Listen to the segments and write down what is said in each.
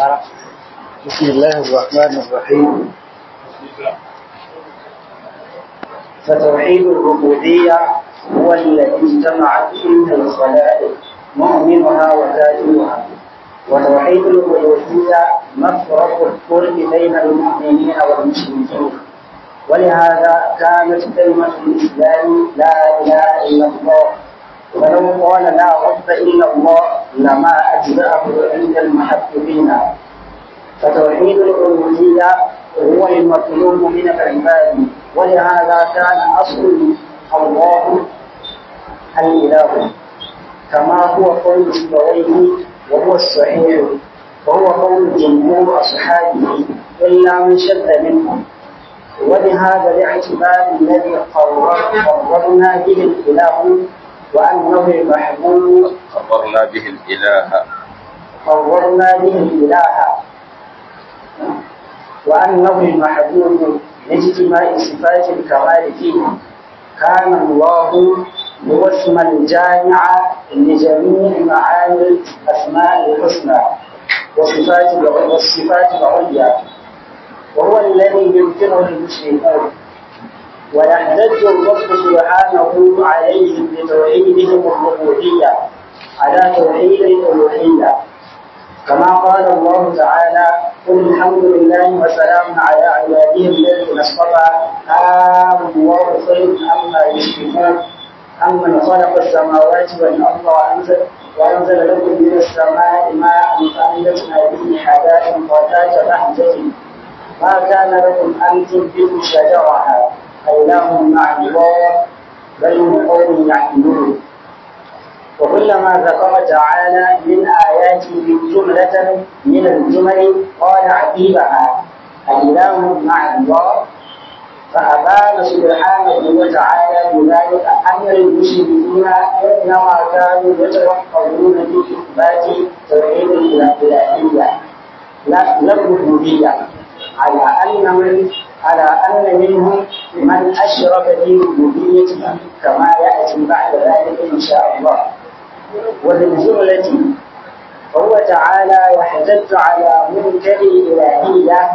بسم الله الرحمن الرحيم. فتوحيد الربوبية هو الذي اجتمعت فيه الخلائق مؤمنها وكافرها، وتوحيد الألوهية مفرق الفرق بين المؤمنين والمشركين، ولهذا كانت كلمة الإسلام لا إله إلا الله، ولو قال لا رب إلا الله لما أجزأه عند المحققين. فتوحيد الألوهية هو المطلوب من العباد، ولهذا كان أصل الله الإله، كما هو قول سيبويه وهو الصحيح، وهو قول جمهور أصحابه إلا من شذ منهم. ولهذا الاعتبار الذي قررنا به الإله وأنه المحبوب قررنا به الإله وأنه المحبوب لاجتماع صفات الكمال فيه، كان الله هو اسم الجامع لجميع معاني الأسماء الحسنى والصفات العليا، وهو الذي ينكره المشركون. ويحتج الرب سبحانه عليهم بتوحيدهم الربوبية على توحيد الألوهية، كما قال الله تعالى: قل الحمد لله وسلام على عباده الذين اصطفى الله خير عما يشركون أمن خلق السماوات والأرض وأنزل لكم من السماء ماء فأنبتنا به حدائق ذات بهجة ما كان لكم أن تنبتوا شجرها أإله مع الله بل هم قوم يعقلون. وكلما ذكر تعالى من آياته جملة من الجمل قال عقيبها أإله مع الله، فأبان سبحانه وتعالى بذلك أن المشركين إنما كانوا يتوقعون في إثبات توحيد الإلهية لا الربوبية، على أن منهم من أشرك في ربوبيته كما يأتي بعد ذلك إن شاء الله. وبالجملة هو تعالى يحتج على منكر الإلهية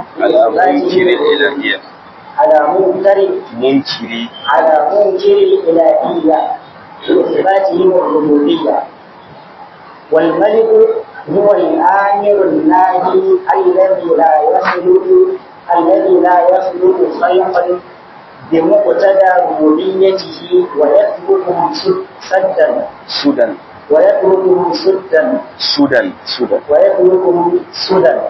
على منكر الإلهية بإثباتهم الربوبية. والملك هو الآمر الناهي الذي لا يخلق خلقا بمقتضى ربوبيته ويتركهم سدى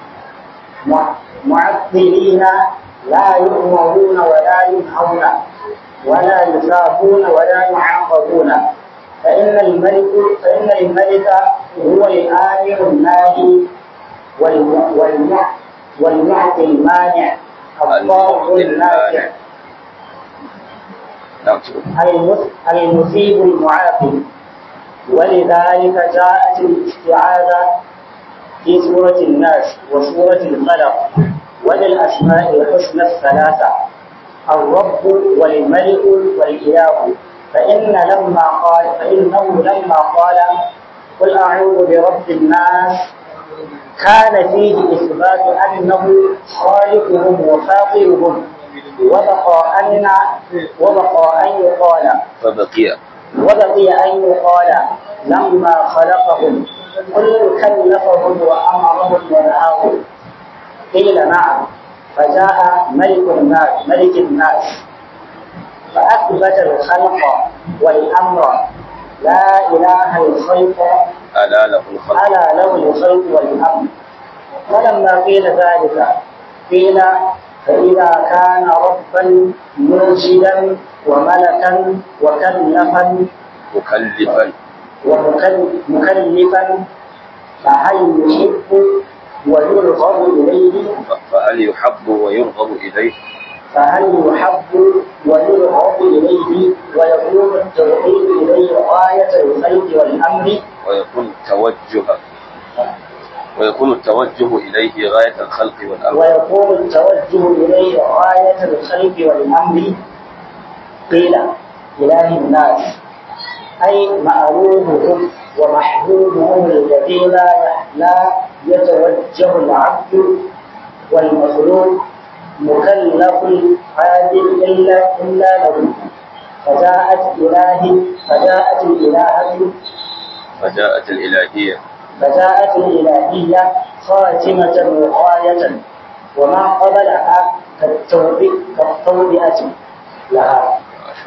معطلين لا يؤمرون ولا ينهون ولا يثابون ولا يعاقبون. فإن الملك هو الآمر الناهي والمعطي المانع الضار النافع المثيب المعاقب. ولذلك جاءت الاستعاذة في سورة الناس وسورة الفلق وللأسماء الحسنى الثلاثة الرب والملك والإله. فإنه لما قال قل أعوذ برب الناس كان فيه إثبات أنه خالقهم وفاطرهم، وبقي أن يقال لما خلقهم قل كلفهم وأمرهم ونهاهم. قيل نعم، فجاء ملك الناس فأثبت الخلق والأمر لا إله الخلق ألا له الخلق والأمر. فلما قيل ذلك قيل فإذا كان ربا مرشدا وملكا مكلفا فهل يحب ويرغب إليه ويكون التوحيد إليه غاية الخلق والأمر ويكون التوجه إليه غاية الخلق والأمر. قيل إله الناس أي مألوههم ومحبوبهم الذي يتوجه العبد والمخلوق مكلف هذه إلا له فجاءت الإلهية خاتمة وغاية وما قبلها كالتوبئة لها.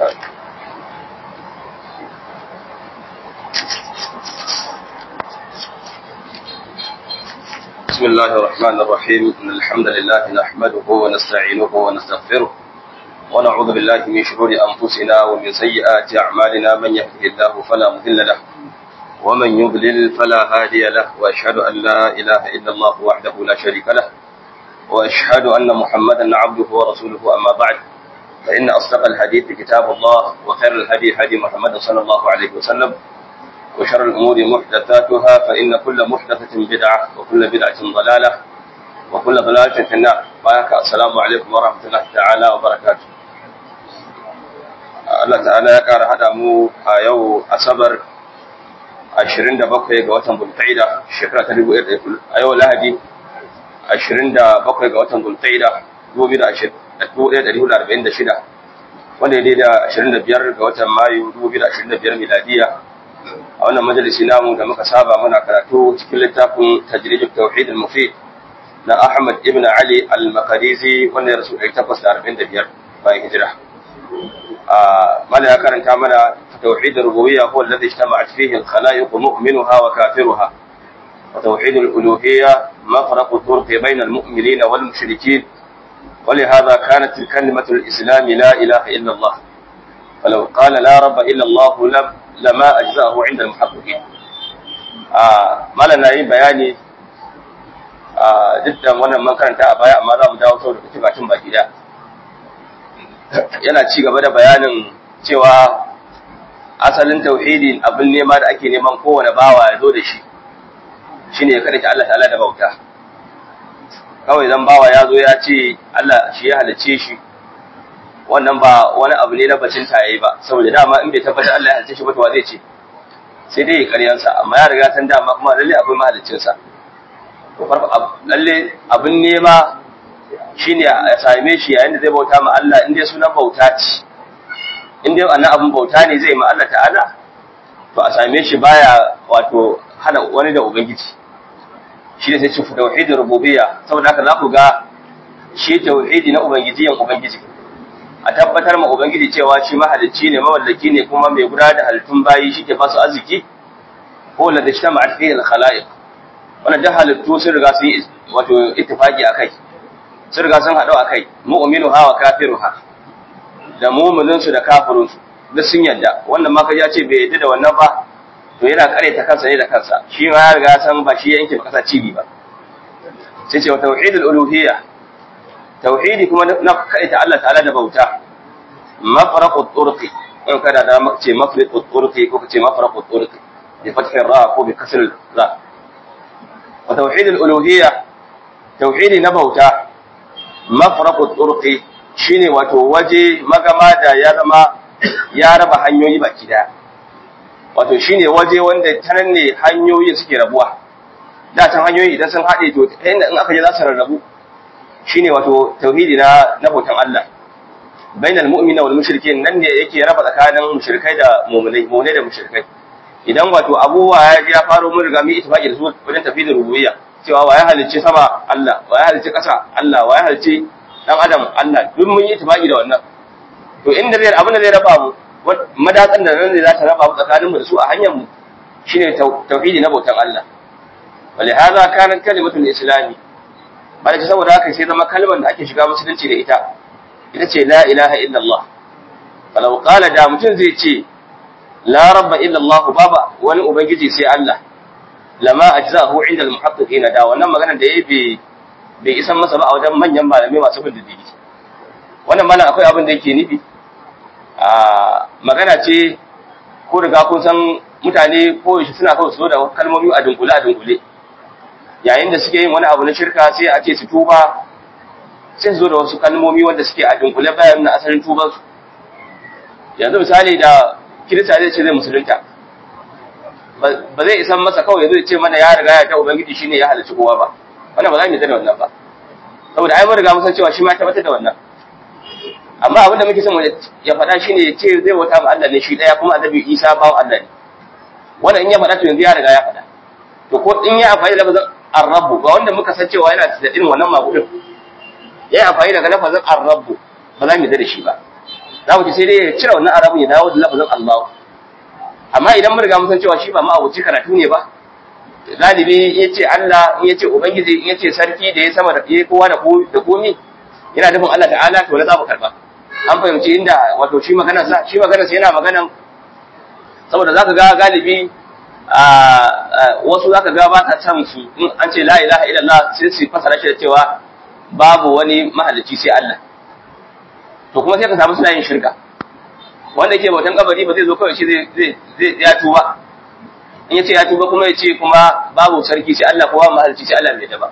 بسم الله الرحمن الرحيم. إن الحمد لله نحمده ونستعينه ونستغفره ونعوذ بالله من شرور أنفسنا ومن سيئات أعمالنا. من يهده الله فلا مضل له ومن يضلل فلا هادي له، وأشهد أن لا إله إلا الله وحده لا شريك له، وأشهد أن محمدا عبده ورسوله. أما بعد، فإن أصدق الحديث كتاب الله، وخير الهدي هدي محمد صلى الله عليه وسلم، وشر الأمور محدثاتها، فإن كل محدثة بدعة وكل بدعة ضلالة وكل ضلالة في النار. السلام عليكم ورحمة الله تعالى وبركاته. Allah ta'ala ya ƙara haɗa mu a yau Asabar 27 ga watan Zulqa'ida shekara ta 1400, a yau Lahadi 27 ga watan Zulqa'ida 1446, wanda ya daida 25 ga watan Mayu 2025 miladiya. A wannan majalisi namu da muka saba muna karatu cikin littafin Tajridut Tauhid al-Mufid na Ahmad ibn Ali al-Maqdisi, wanda ya rasu 845 bayan hijira. ماذا كان تعمل توحيد الربوبية هو الذي اجتمعت فيه الخلائق مؤمنها وكافرها، وتوحيد الألوهية مفرق الطرق بين المؤمنين والمشركين، ولهذا كانت كلمة الإسلام لا إله إلا الله، ولو قال لا رب إلا الله لما أجزاه عند المحققين. ما لنا أي بياني جدا وانا من كانت أبايا ماذا مداوته لكتبة باكية. Yana ci gaba da bayanin cewa asalin tauhidi abin nema da ake neman kowane bawa ya zo da shi shine ya kada Allah ta'ala da bauta. Kawai dan bawa ya zo ya ce Allah shi ya halice shi, wannan ba wani abu ne na bacin tayayi ba, saboda dama in bai tabbata Allah ya halice shi ba to wa zai ce, sai dai ya karyansa, amma ya riga san dama kuma lalle akwai mahaliccinsa. To farko lalle abin nema shine ya same shi yayin da zai bauta ma Allah, in dai sunan bauta ce, in dai annan abin bauta ne zai ma Allah ta'ala, to a same shi baya wato hana wani da ubangiji. Shi ne sai ce tauhidin rububiyya. Saboda haka za ku ga shi tauhidi na ubangijiyan ubangiji, a tabbatar ma ubangiji cewa shi mahalicci ne, mawallaki ne, kuma mai gudanar da halittun bayi, shi ke ba su arziki. Ko la tajtama'at fihi al-khalaiq, wannan da halittu sun riga su yi wato ittifaqi akai, sun riga sun haɗu a kai, mu'minuha wa kafiruha, da mu'mininsu da kafirinsu duk sun yadda. Wannan ma kaji ya ce bai yadda da wannan ba, to yana ta kansa ne da kansa, shi ma ya riga san ba shi ya yanke kasa cibi ba. Sai ce wa tauhidul uluhiyya, tauhidi kuma na kaita Allah ta'ala da bauta, mafraqut turqi, in kada da ce mafraqut turqi ko kace mafraqut turqi bi fathi ra ko bi kasr ra. Wa tauhidul uluhiyya, tauhidi na bauta, mafraqut turqi shine wato waje magama da ya zama ya raba hanyoyi baki daya, wato shine waje wanda tanan ne hanyoyi suke rabuwa. Da tan hanyoyi idan sun haɗe to inda in aka je za su rarrabu, shine wato tauhidi na bautan Allah. Bainal mu'mina wal mushrikin, nan ne yake raba tsakanin mushrikai da mu'minai da mushrikai. Idan wato abubuwa ya faro mun riga mu ittifaqi da su wajen tafidin rububiyya, cewa wa ya halicci sama Allah, wa ya halicci ƙasa Allah, wa ya halicci dan adam Allah, duk mun yi ittifaqi da wannan. To inda zai abin da zai raba mu, madatsan da nan ne za ta raba mu tsakanin mu da su a hanyar mu, shine tauhidi na bautan Allah. Walihaza kanat kalimatul islami, ba da saboda haka sai zama kalmar da ake shiga musulunci da ita ce la ilaha illallah. Falau qala, da mutum zai ce la rabba illallah, baba wani ubangiji sai Allah, lama ajzahu inda al-muhaqqiqina, da wannan magana da yayi bai isan masa ba a wajen manyan malamai masu bin diddigi. Wannan malam akwai abin da yake nufi, magana ce ko riga kun san mutane ko shi suna kawo su da kalmomi a dunkule, yayin da suke yin wani abu na shirka sai a ce su tuba, sai su zo da wasu kalmomi wanda suke a dunkule bayan na asalin tubansu. Yanzu misali da kirista zai ce zai musulunta, ba zai isan masa kawai yazo ya ce mana ya riga ya ta ubangiji shine ya halicci kowa ba wannan ba za mu yarda da wannan ba saboda ai mun riga mun san cewa shi ma ya tabbatar da wannan amma abin da muke son ya faɗa shine ya ce zai wata ma Allah ne shi daya kuma annabi Isa bawo Allah ne wannan in ya faɗa to yanzu ya riga ya faɗa to ko in ya amfani da lafazin ar-rabb ga wanda muka san cewa yana da irin wannan magudin ya amfani da lafazin ar-rabb ba za mu yarda da shi ba za mu ci sai dai ya cire wannan arabun ya dawo da lafazin Allah amma idan mun riga mun san cewa shi ba ma abuci karatu ne ba galibi yace Allah in yace ubangiji in yace sarki da ya sama da kowa da komi yana nufin Allah ta'ala to na za mu karba an fahimci inda wato shi magana sa yana maganan saboda zaka ga galibi wasu zaka ga ba ta san su in an ce la ilaha illallah sai su fasara shi da cewa babu wani mahalicci sai Allah to kuma sai ka samu suna yin shirka wanda yake bautan kabari ba zai zo kawai shi zai ya tuba in yace ya tuba kuma yace kuma babu sarki sai Allah kowa mahalicci sai Allah bai da ba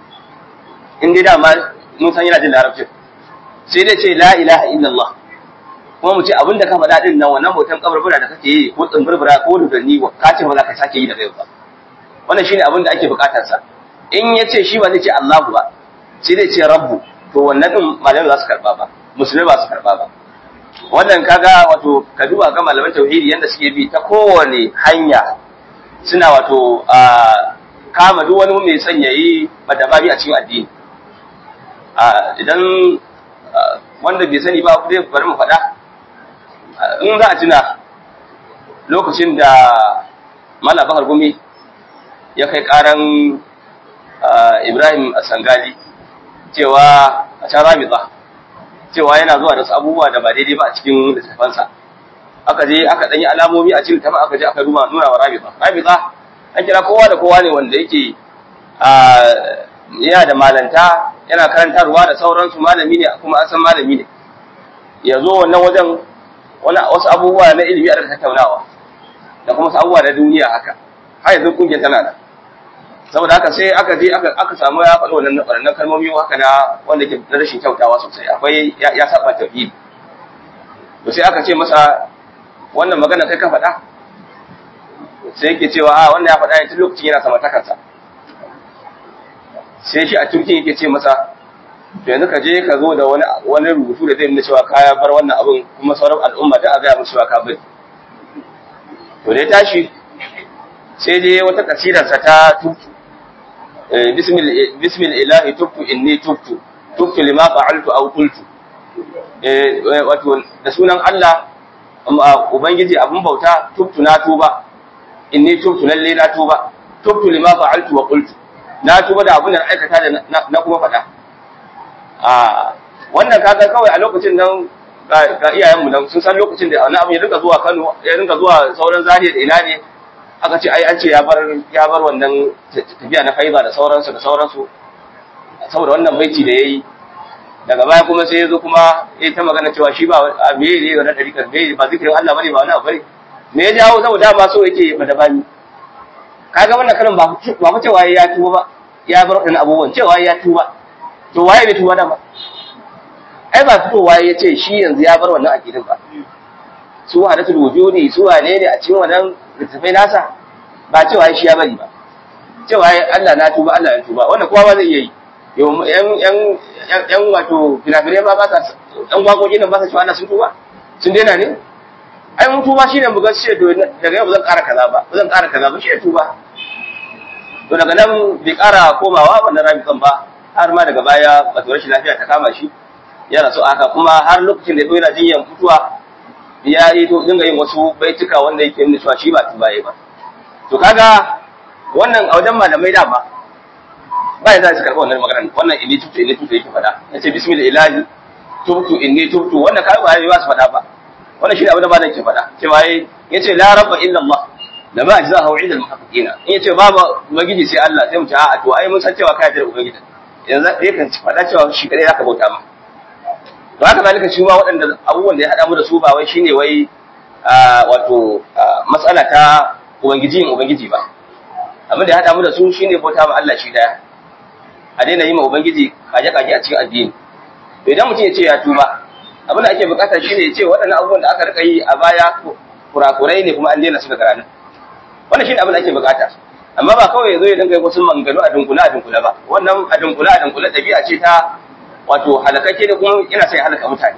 in dai dama mun san yana jin larabci sai dai ce la ilaha illallah kuma mu ce abinda ka faɗa din nan wannan bautan kabarbura da kake yi ko tsimbirbura ko dudanni ka ce ba za ka sake yi da kai ba wannan shine abin da ake bukatar sa in yace shi ba zai ce Allahu ba sai dai ce rabbu to wannan din malamai za su karba ba musulmai ba su karba ba wannan kaga wato ka duba ga malaman tauhidi yanda suke bi ta kowane hanya suna wato kama duk wani mai son yayi madabari a cikin addini idan wanda bai sani ba dai bari mu faɗa in za a tuna lokacin da Malam Bakar Gumi ya kai karan Ibrahim Sangali cewa a can Rabita cewa yana zuwa da wasu abubuwa da ba daidai ba a cikin littafansa aka je aka danyi alamomi a cikin littafin aka je aka nuna wa Rabita an kira kowa da kowa ne wanda yake yana da malanta yana karantarwa da sauransu malami ne kuma an san malami ne ya zo wannan wajen wasu abubuwa na ilimi a tattaunawa da kuma wasu abubuwa na duniya haka har yanzu kungiyar tana da saboda haka sai aka je aka samu ya faɗi wannan kalmomi haka na wanda ke na rashin kyautawa sosai akwai ya saba tauhid to sai aka ce masa wannan magana kai ka faɗa sai yake cewa wannan ya faɗa ne tun lokacin yana samartakarsa sai shi a turki yake ce masa to yanzu ka je ka zo da wani rubutu da zai nuna cewa ka bar wannan abin kuma sauran al'umma da a gaya musu cewa ka bari to dai tashi sai dai wata kasidarsa ta tubtu bismil ilahi tubtu inni tubtu lima fa'altu aw qultu wato da sunan Allah ubangiji abun bauta tubtu na tuba inni tubtu lalle na tuba tubtu lima fa'altu wa qultu na tuba da abin da na aikata da na kuma faɗa wannan kaga kawai a lokacin nan ga iyayenmu nan sun san lokacin da wani abu ya rinka zuwa Kano ya rinka zuwa sauran Zaria da ina ne aka ce ai an ce ya bar wannan tafiya na faiza da sauransu saboda wannan baiti da yayi daga baya kuma sai yazo kuma yayi ta magana cewa shi ba me ne wannan dariƙar me ba zikirin Allah bane ba wani abu bane me ya jawo saboda ba so yake ba da bani kaga wannan karin ba mu cewa ya tuba ba ya bar wannan abubuwan cewa ya tuba to waye bai tuba da ba ai ba fitowa ya ce shi yanzu ya bar wannan aqidin ba su hadatul wujudi su wane ne a cikin wannan littafai nasa ba cewa shi ya bari ba cewa Allah na tuba Allah ya tuba wannan kowa ba zai iya yi yan wato finafinai ba sa yan waƙoƙi nan ba sa cewa Allah sun tuba sun daina ne ai mun tuba shine mu ga shi to daga yau ba zan ƙara kaza ba shi ne tuba to daga nan bai ƙara komawa wannan rabitan ba har ma daga baya wato rashin lafiya ta kama shi ya rasu aka kuma har lokacin da ya zo yana jinyan mutuwa ya yi to dinga yin wasu baituka wanda yake nuna cewa shi ba tuba ba to kaga wannan a wajen malamai da ba ya za su karɓi wannan maganar wannan inni tubtu yake faɗa yace bismillah ilahi tubtu inni tubtu wannan kai ba ya su faɗa ba wannan shine abin da malam ke faɗa cewa yace la rabba illa Allah da ma ajzahu inda al-muhaqqiqina in yace babu ubangiji sai Allah sai mu ce a'a to ai mun san cewa kai da ubangiji yanzu dai kan faɗa cewa shi kadai zaka bauta ma to haka zalika shi ma waɗanda abubuwan da ya hada mu da su ba wai shine wai wato mas'ala ta ubangiji ba abin da ya hada mu da su shine bauta ma Allah shi daya a daina yi ma ubangiji kaje a cikin addini to idan mutum ya ce ya tuba abin da ake bukata shine ya ce waɗannan abubuwan da aka rika yi a baya kurakurai ne kuma an daina su daga ranar wannan shine abin da ake bukata amma ba kawai yazo ya dinga wasu manganu a dunkula ba wannan a dunkula dabi'a ce ta wato halakake da kuma ina sai halaka mutane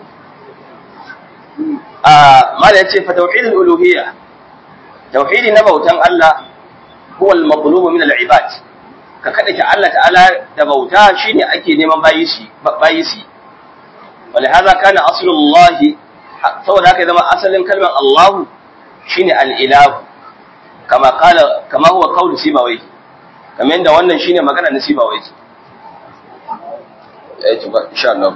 mala yace fa tauhidul uluhiyya tauhidi na bautan Allah huwa al-maqlub min al-ibad ka kadace Allah ta'ala da bauta shine ake neman bayi shi ولهذا كان اصل الله saboda haka zama asalin kalmar Allah shine al-ilah kama huwa qaul sibawai kamar yanda wannan shine magana na sibawai to insha Allah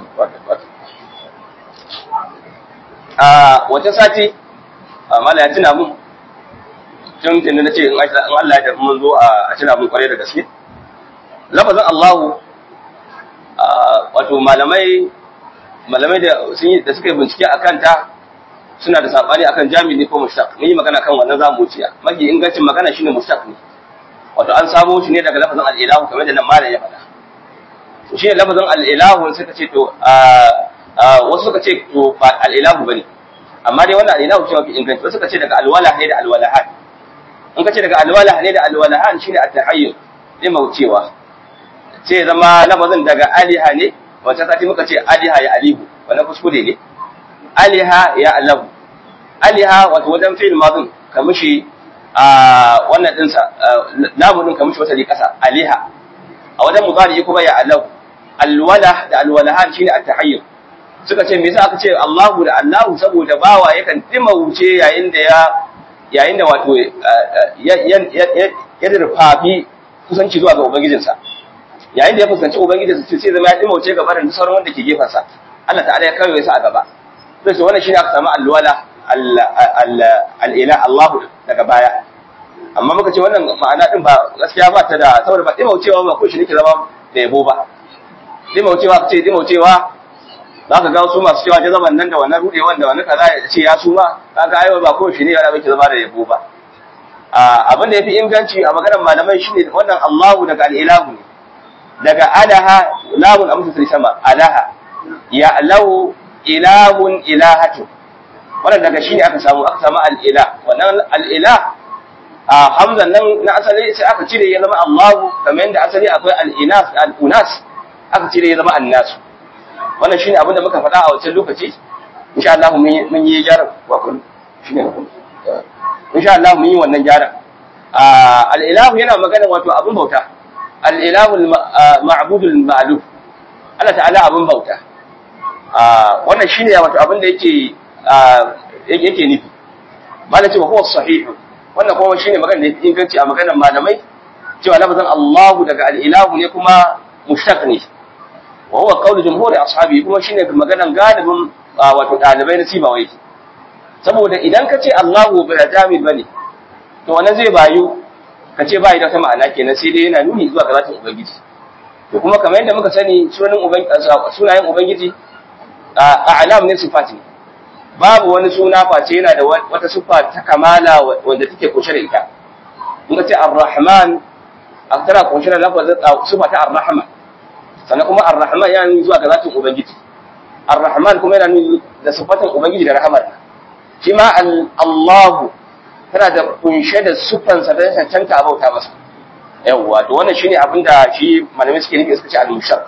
wata sati mala ya tuna mun tun na ce in Allah ya mun zo a tuna mun kware da gaske lafazin Allah wato malamai da suka yi bincike akan ta suna da sabani akan jami ne ko mushtaq mun yi magana kan wannan zamu wuce mafi ingancin magana shine mushtaq ne wato an samo shi ne daga lafazin al-ilahu kamar da nan malam ya faɗa to shi ne lafazin al-ilahu suka ce to wasu suka ce to ba al-ilahu bane amma dai wannan al-ilahu ce mafi inganci wasu suka ce daga al-walah ne da al-walahat in ka ce daga al-walah ne da al-walahat shine at-tahayyul ne maucewa sai zama lafazin daga aliha ne wacce sati muka ce aliha ya alihu wannan kuskure ne aliha ya alahu aliha wato wajen fi'il madin kamishi wannan dinsa lamu din kamishi wata kasa aliha a wajen mudari kuma ya alahu alwalah da alwalahan shine at-tahayyul suka ce me yasa aka ce Allahu da Allahu saboda bawa yakan dimauce yayin da wato ya rufafi kusanci zuwa ga ubangijinsa yayin da ya fuskanci ubangijinsa sai zama ya dimauce gaba da sauran wanda ke gefansa Allah ta'ala ya kawo sa a gaba sai wannan shine aka samu alwala al-ilah Allahu daga baya amma muka ce wannan ma'ana din ba gaskiya ba ta da saboda ba dimaucewa ba ko shi nake zama da yabo ba dimaucewa ce dimaucewa za ka ga su masu cewa jazaban nan da wannan rudewan da wannan kaza ya ce ya suma kaga aiwa ba ko shi ne yana miki zama da yabo ba abin da yafi inganci a maganar malamai shine wannan Allahu daga al-ilahu ne daga alaha lamun amsa sai sama alaha ya lahu ilahun ilahatu wannan daga shine aka samu al-ilah wannan al-ilah hamzan nan na asali sai aka cire ya zama Allahu kamar yadda asali akwai al-inas al-unas aka cire ya zama annas wannan shine abin da muka faɗa a wancan lokaci insha Allah mun yi jaran wa kun shine insha Allah mun yi wannan jaran al-ilahu yana magana wato abin bauta al-ilahu al-ma'budul ma'luf Allah ta'ala abin bauta wannan shine wato abin da yake nufi malai ce wa huwa sahih wannan kuma shine magana da inganci a maganar malamai cewa lafazin Allahu daga al-ilahu ne kuma mushtaq ne wa huwa qawl jumhur ashabi kuma shine maganar galibin wato dalibai na sibawai saboda idan ka ce Allahu bai jamil bane to wannan zai bayu ka ce bai da wata ma'ana kenan sai dai yana nuni zuwa ga zatin ubangiji to kuma kamar yadda muka sani sunayen ubangiji a'lam ne sifati babu wani suna face yana da wata sifa ta kamala wanda take kunshe da ita in ka ce ar-rahman tana kunshe da lafazin sifa ta ar-rahman sannan kuma ar-rahman yana nuni zuwa ga zatin ubangiji ar-rahman kuma yana nuni da sifatin ubangiji da rahamar shi ma Allahu tana da kunshe da sifansa da cancanta a bauta masa yawwa to wannan shine abinda shi malamai suke nufi suka ce al-musharraf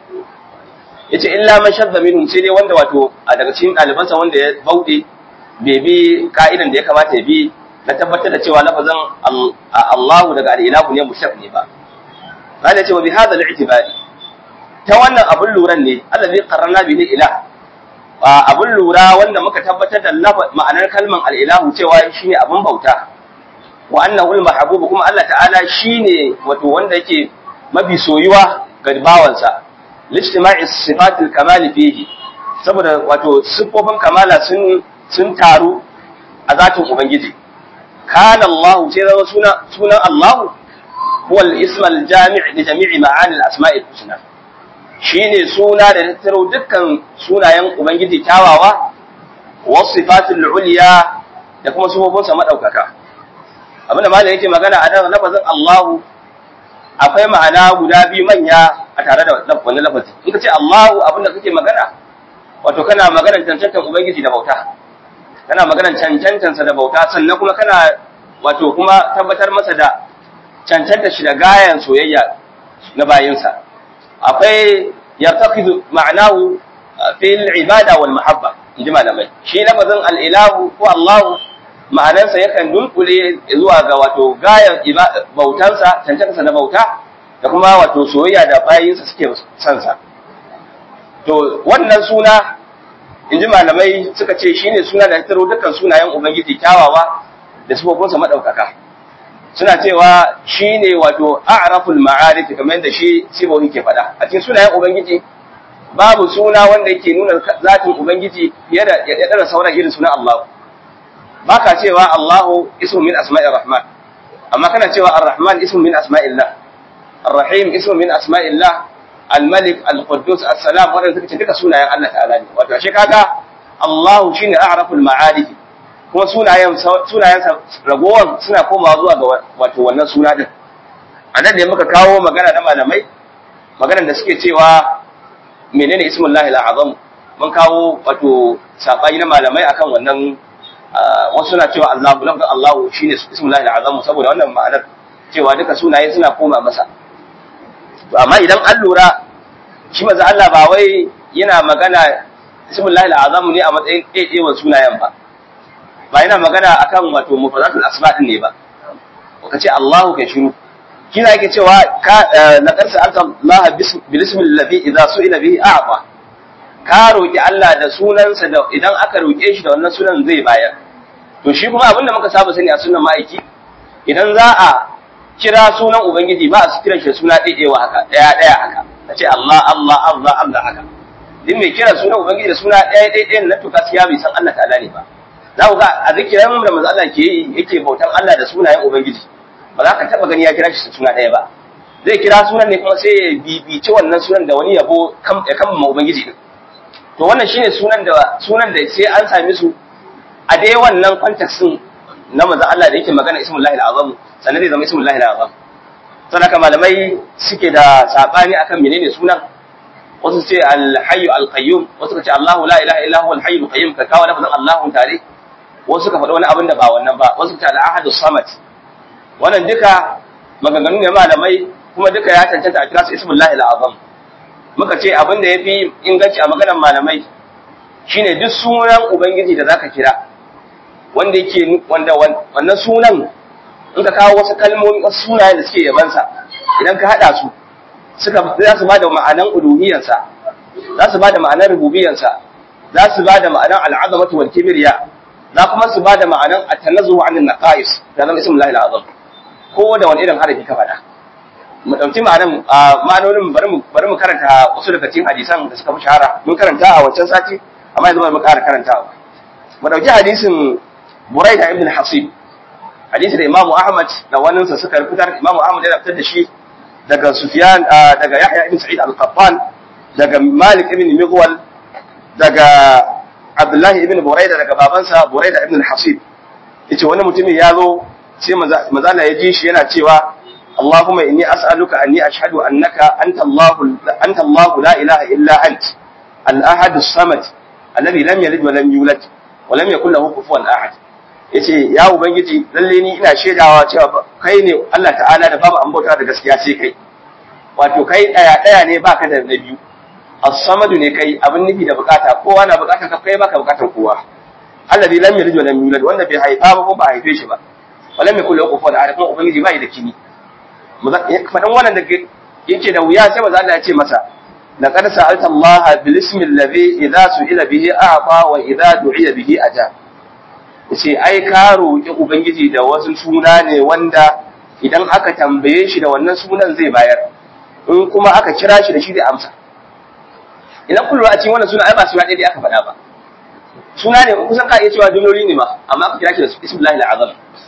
yace illa man shadda minhum sai dai wanda wato a daga cikin dalibansa wanda ya baude bai bi ka'idan da ya kamata ya bi na tabbatar da cewa lafazin Allahu daga al-ilahu ne musharraf ne ba kana cewa bi hadha al-i'tibari ta wannan abun luran ne allazi qarrana bi ilah abun lura wanda muka tabbatar da ma'anar kalman al-ilahu cewa shine abun bauta wa annahu al-mahbub kuma Allah ta'ala shine wato wanda yake mafi soyuwa ga bawansa lijtima'i sifatil kamali fihi saboda wato sifofin kamala sun taru a zatin ubangiji kana Allah sai zama sunan Allah huwa al-ism al-jami' li jami'i ma'ani al-asma'i al-husna shine suna da tattaro dukkan sunayen ubangiji kyawawa wa sifatul ulya da kuma sifofinsa madaukaka abinda malai yake magana a nan lafazin Allah akwai ma'ana guda biyu manya a tare da wannan lafazi in ka ce Allahu abinda kake magana wato kana maganar cancantan ubangiji da bauta kana maganar cancantansa da bauta sannan kuma kana wato kuma tabbatar masa da cancanta shi da gayan soyayya na bayinsa. Akwai yartaqidu ma'anahu fil ibada wal mahabba, inji malamai. Shi lafazin al-ilahu ko Allahu ma'anarsa yakan dunkule zuwa ga wato gayan bautansa, cancantarsa na bauta da kuma wato soyayya da bayinsa suke son sa. To wannan suna inji malamai suka ce shine suna da taro dukkan sunayen ubangiji kyawawa da sifofinsa madaukaka. Suna cewa shine wato a'raful ma'arif kamar yadda shi sibohi ke faɗa. A cikin sunayen ubangiji babu suna wanda yake nuna zatin ubangiji fiye da ya dara sauran irin sunan Allah. Baka cewa Allahu ismu min asma'ir rahman, amma kana cewa ar-rahman ismu min asma'illah, ar-rahim ismu min asma'illah, al-malik al-quddus as-salam, wannan suka ce duka sunayen Allah ta'ala ne. Wato ashe kaga Allahu shine a'raful ma'arif, kuma sunayen ragowan suna komawa zuwa ga wato wannan suna din. Anan ne muka kawo magana na malamai, maganar da suke cewa menene ismullahi al-azam, mun kawo wato sabani na malamai akan wannan. Wasu suna cewa Allahu, lafzin Allahu shine ismullahi al-azam saboda wannan ma'anar cewa duka sunaye suna koma masa. To amma idan an lura shi manzo Allah ba wai yana magana ismullahi al-azam ne a matsayin ɗaiɗaiwa sunayen ba. Ba yana magana akan wato mufradatul asma' din ne ba. Ka ce Allahu kai shiru. Kina yake cewa laqad sa'alta Allah bil ismi alladhi idza su'ila bihi a'ta. Ka roki Allah da sunansa da idan aka roke shi da wannan sunan zai bayar. To shi kuma abinda muka saba sani a sunan ma'aiki, idan za a kira sunan ubangiji ba a su kiran shi suna ɗaiɗewa haka ɗaya haka, a ce Allah haka. Din mai kira sunan ubangiji da suna ɗaya na to gaskiya bai san Allah ta'ala ne ba. Za ku ga a zikiran da manzo Allah ke yi yake bautan Allah da sunayen ubangiji, ba za ka taba gani ya kira shi suna ɗaya ba. Zai kira sunan ne kuma sai ya bibici wannan sunan da wani yabo ya kama ubangiji din. To wannan shine sunan da sai an same su a dai wannan context din na manzo Allah da yake magana ismullahi al-azam, sannan zai zama ismullahi al-azam. Saboda malamai suke da sabani akan menene sunan. Wasu ce al-hayyu al-qayyum, wasu ce Allahu la ilaha illa huwa al-hayyul qayyum, ka kawo lafazin Allahu tare. Wasu ka faɗa wani abin da ba wannan ba, wasu ce al-ahadu samad. Wannan duka maganganu ne malamai, kuma duka ya tantance a kira su ismullahi al-azam. Muka ce abin da yafi inganci a maganar malamai shine duk sunan ubangiji da zaka kira wanda yake wannan sunan in ka kawo wasu kalmomi wasu sunayen da suke yabansa, idan ka hada su za su bada ma'anan uluhiyarsa, za su bada ma'anar rububiyarsa, za su bada ma'anan al'azamatu wal kibriya, za kuma su bada ma'anan at-tanazzuhu 'anil naqais, da zama ismullahi al-azam. Ko da wani irin harafi ka faɗa. Mu dauki ma'anonin bari mu karanta wasu daga cikin hadisan da suka fi shahara. Mun karanta a wancan sati, amma yanzu bari mu ƙara karantawa. Mu dauki hadisin Buraida ibn Hasib, hadisi da Imam Ahmad da waninsa suka rubuta. Imam Ahmad ya fitar da shi daga Sufyan, daga Yahya ibn Sa'id al-Qattan, daga Malik ibn Mughwal, daga Abdullah ibn Buraida, daga babansa Buraida ibn Hasib. Yace wani mutumin ya zo sai manzo Allah ya ji shi yana cewa Allahumma inni as'aluka anni ashhadu annaka anta Allahu la ilaha illa ant al-ahad as-samad alladhi lam yalid wa lam yulad wa lam yakul lahu kufuwan ahad. Yace ya ubangiji lalle ni ina shaidawa cewa kai ne Allah ta'ala da babu an bauta da gaskiya sai kai, wato kai daya ne baka da na biyu, as-samadu ne kai, abin nufi da bukata, kowa na bukatar ka, kai baka bukatar kowa. Alladhi lam yalid wa lam yulad, wanda bai haifa ba ko ba haife shi ba, wa lam yakul lahu kufuwan ahad, kuma ubangiji bai da kini. Fadan wannan da yake da wuya sai maza Allah ya ce masa laqad sa'alta Allah bil ismi alladhi idza su'ila bihi a'ta wa idza du'iya bihi aja. Yace ai ka roki ubangiji da wasu suna ne wanda idan aka tambaye shi da wannan sunan zai bayar, in kuma aka kira shi da shi zai amsa. Idan kullu a cikin wannan suna ai ba su dai aka faɗa ba, suna ne kusan ka iya cewa jumloli ne ma, amma aka kira shi da ismullahi al-azam.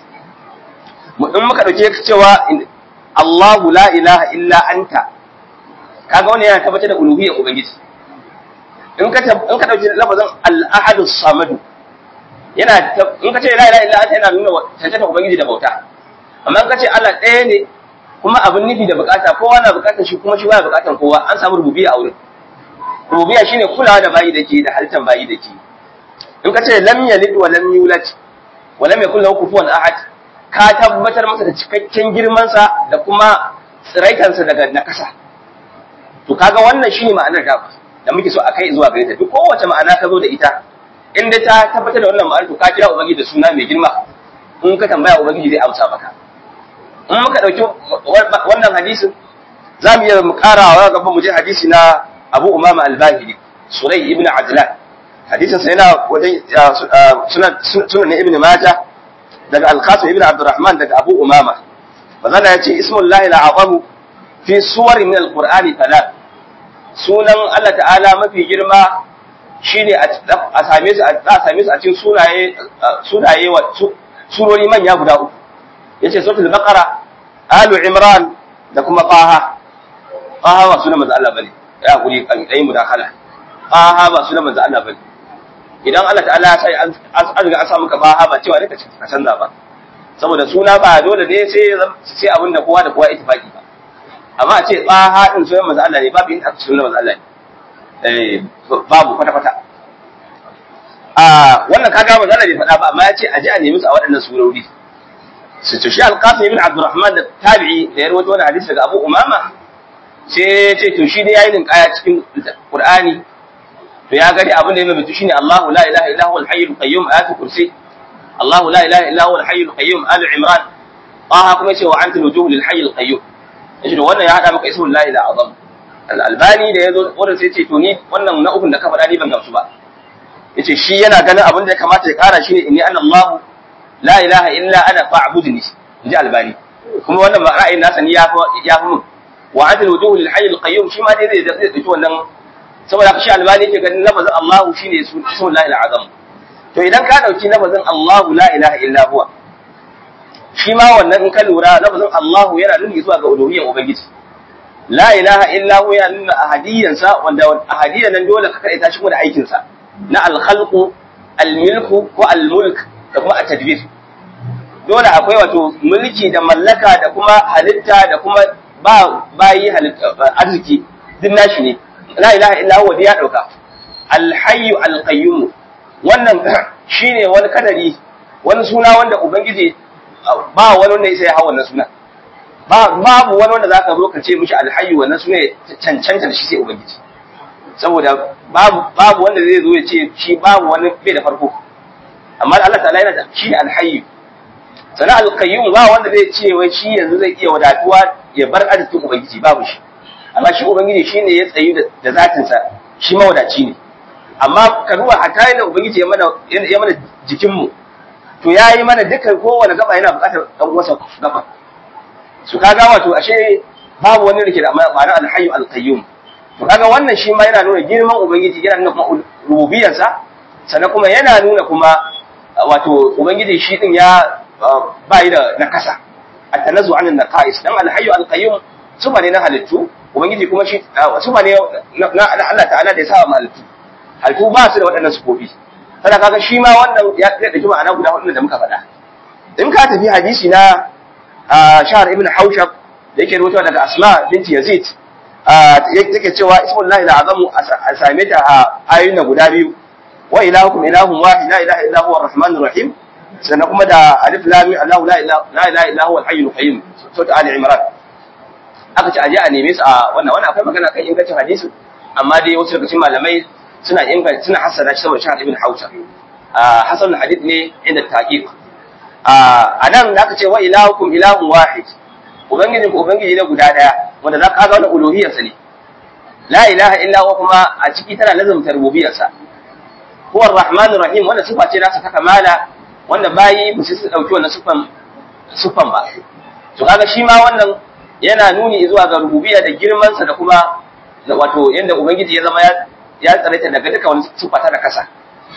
In muka dauke cewa Allahu la ilaha illa anta, kaga wannan yana tabbatar da uluhiyyar ubangiji. In ka dauki lafazin al-ahad as-samad, yana in ka ce la ilaha illa anta yana nuna tantance ubangiji da bauta. Amma in ka ce Allah ɗaya ne kuma abin nufi da bukata, kowa na bukatar shi kuma shi baya bukatar kowa, an samu rububiyya a wurin. Rububiyya shine kulawa da bayi dake da halittar bayi dake. In ka ce lam yalid wa lam yulad wa lam yakul lahu kufuwan ahad, ka tabbatar masa da cikakken girmansa da kuma tsiraitansa daga nakasa. To kaga wannan shine ma'anar da muke so a kai zuwa gare ta. Duk kowace ma'ana ka zo da ita, in dai ta tabbatar da wannan ma'anar to ka kira ubangiji da suna mai girma. In ka tambaya ubangiji zai amsa maka. In muka dauki wannan hadisin, za mu iya mu karawa gaba mu je hadisi na Abu Umama al-Bahili, Surai ibn Ajlan. Hadisin sa yana wajen sunan Ibn Majah daga Al-Qasim ibn Abdurrahman daga Abu Umama. Bazalla yace ismullahi al-azam fi suwar min al-Qur'ani talat. Sunan Allah ta'ala mafi girma shine a same su a cikin sunaye wa surori manya guda uku. Yace suratul Baqara, Alu Imran da kuma Taha. Taha ba sunan manzo Allah bane. Ya guri dai mudakala. Taha ba sunan manzo Allah bane. Idan Allah ta'ala sai an riga an samu ka ba ba cewa ne ka canza ba, saboda suna ba dole ne sai abin da kowa da kowa ittifaki ba. Amma a ce tsaha din sunan manzo Allah ne, babu inda aka sunan manzo Allah ne, babu kwata kwata. Wannan kaga manzo Allah bai faɗa ba, amma ya ce a je a nemi su a waɗannan surori. Su to shi Al-Qasim ibn Abdurrahman da tabi'i da ya rawaito wannan hadisi daga Abu Umama, sai ce to shi dai yayin ninkaya cikin Qur'ani, to ya gani abin da ya mabitu shine Allahu la ilaha illa huwal hayyul qayyum, ayatul kursi, Allahu la ilaha illa huwal hayyul qayyum, al-Imran. Taha kuma yace wa antal wujuh lil hayyul qayyum. Yace to wannan ya hada maka ismul lahi al-azam. Al-Albani da yazo wurin sai yace to ni wannan na ukun da ka faɗa ni ban gamsu ba. Yace shi yana ganin abin da ya kamata ya kara shine inni ana Allah la ilaha illa ana fa'budni. Inji Albani. Kuma wannan ra'ayin nasa ni ya fi mun. Wa antal wujuh lil hayyul qayyum shi ma dai zai dauki wannan, saboda shi Albani yake ganin lafazin Allahu shine ismul lahi al-azam. To idan ka dauki lafazin Allahu la ilaha illa huwa, shi ma wannan in ka lura lafazin Allahu yana nuni zuwa ga uluhiyyar ubangiji. La ilaha illa huwa yana nuna ahadiyyan sa, wanda ahadiyyan nan dole ka kaita shi da aikin sa na al-khalqu, al-milku ko al-mulk da kuma at-tadbir. Dole akwai wato mulki da mallaka da kuma halitta da kuma bayi halitta arziki din nashi ne. La ilaha illa huwa ya dauka al-hayyu al-qayyum. Wannan shine wani kadari, wani suna wanda ubangiji ba wani wanda ya hawa wannan suna. Babu wani wanda zaka zo ka ce mishi al-hayyu, wannan suna cancanta da shi sai ubangiji. Saboda babu wanda zai zo ya ce shi babu wani bai da farko. Amma Allah ta'ala yana da shi al-hayyu. Sana al-qayyum ba wanda zai ce wai shi yanzu zai iya wadatuwa ya bar arzikin ubangiji, babu shi. Amma shi ubangiji shine ya tsayu da zatinsa, shi mawadaci ne. Amma ka duba a kayan da ubangiji ya mana jikinmu, to ya yi mana dukkan kowane gaba yana buƙatar ɗan uwansa gaba. Su kaga wato ashe babu wani da ke da ma'ana alhayyu alqayyum. To kaga wannan shi ma yana nuna girman ubangiji, yana nuna kuma rububiyarsa, sannan kuma yana nuna kuma wato ubangiji shi din ya bayi da nakasa, at-tanazzu 'an an-naqais. Dan alhayyu alqayyum suba ne na halittu, ubangiji kuma shi suba ne na Allah ta'ala da ya sa halittu. Halittu ba su da waɗannan sufofi. Sada kaga shi ma wannan ya ɗauki ma'ana guda hudu da muka faɗa. In ka tafi hadisi na Shahr ibn Hawshab da yake rawaitowa daga Asma binti Yazid, yake cewa ismullahi al-azamu a same ta a ayoyin guda biyu. Wa ilahukum ilahun wahid la ilaha illa huwa ar-rahmanur rahim. Sannan kuma da alif lam mim Allahu la ilaha illa huwa al-hayyul qayyum, sura Ali Imran. Aka ce aje a neme su a wannan akwai magana kan ingancin hadisi, amma dai wasu daga cikin malamai suna hassana shi saboda Shahr ibn Hawshab. Hasan hadith ne inda taqiq. Anan zaka ce wa ilahukum ilahun wahid. Ubangiji ne guda daya wanda zaka ga wannan uluhiyyar sa ne. La ilaha illa huwa kuma a ciki tana lazumta rububiyyar sa. Huwa ar-rahmanur rahim, wannan sifa ce nasa ta kamala wanda bayi ba su dauki wannan sifan ba. To kaga shi ma wannan yana nuni zuwa ga rububiyya da girman sa da kuma wato yanda ubangiji ya zama ya tsare ta daga duka wani sifa ta da kasa.